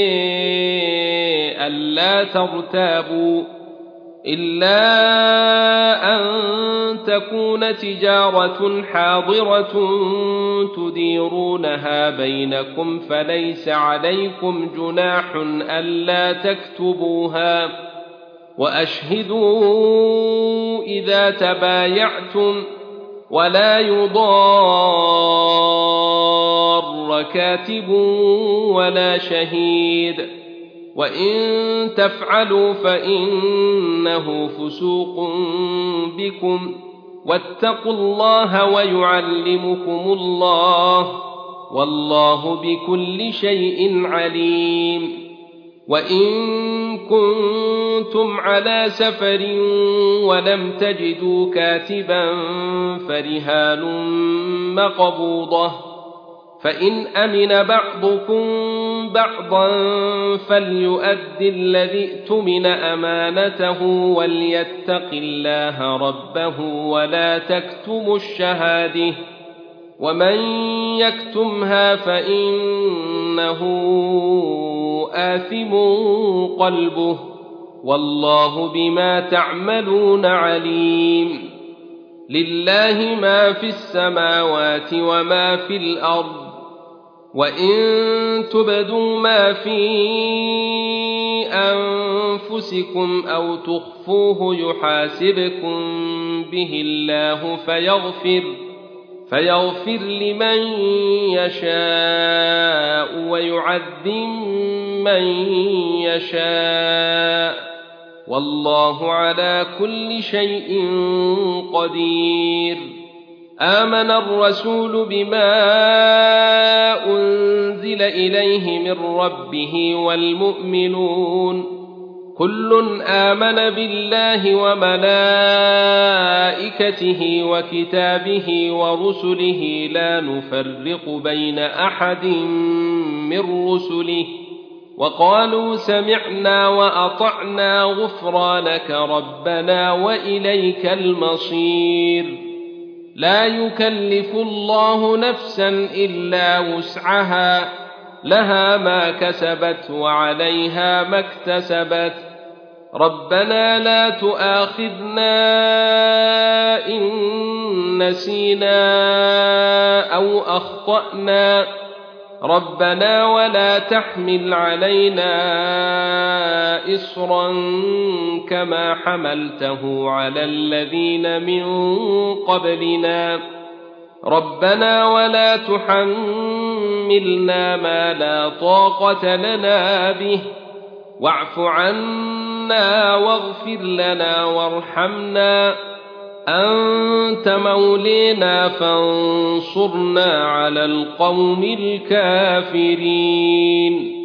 ألا ترتابوا إلا أن تكون تجارة حاضرة تديرونها بينكم فليس عليكم جناح ألا تكتبوها وأشهدوا إذا تبايعتم ولا يضار كاتب ولا شهيد وإن تفعلوا فإنه فسوق بكم واتقوا الله ويعلمكم الله والله بكل شيء عليم وإن كنتم على سفر ولم تجدوا كاتبا فرهان مقبوضة فإن أمن بعضكم بعضا فليؤد الذي اؤتمن أمانته وليتق الله ربه ولا تكتموا الشهادة ومن يكتمها فإنه آثم قلبه والله بما تعملون عليم لله ما في السماوات وما في الأرض وإن تبدوا ما في أنفسكم أو تخفوه يحاسبكم به الله فيغفر فيغفر لمن يشاء ويعذب من يشاء والله على كل شيء قدير آمن الرسول بما أنزل إليه من ربه والمؤمنون كل آمن بالله وملائكته وكتابه ورسله لا نفرق بين أحد من رسله وقالوا سمعنا وأطعنا غفرانك ربنا وإليك المصير لا يكلف الله نفسا إلا وسعها لها ما كسبت وعليها ما اكتسبت ربنا لا تؤاخذنا إن نسينا أو أخطأنا ربنا ولا تحمل علينا إصرا كما حملته على الذين من قبلنا ربنا ولا تحملنا ما لا طاقة لنا به واعف عنا واغفر لنا وارحمنا أنت مولينا فانصرنا على القوم الكافرين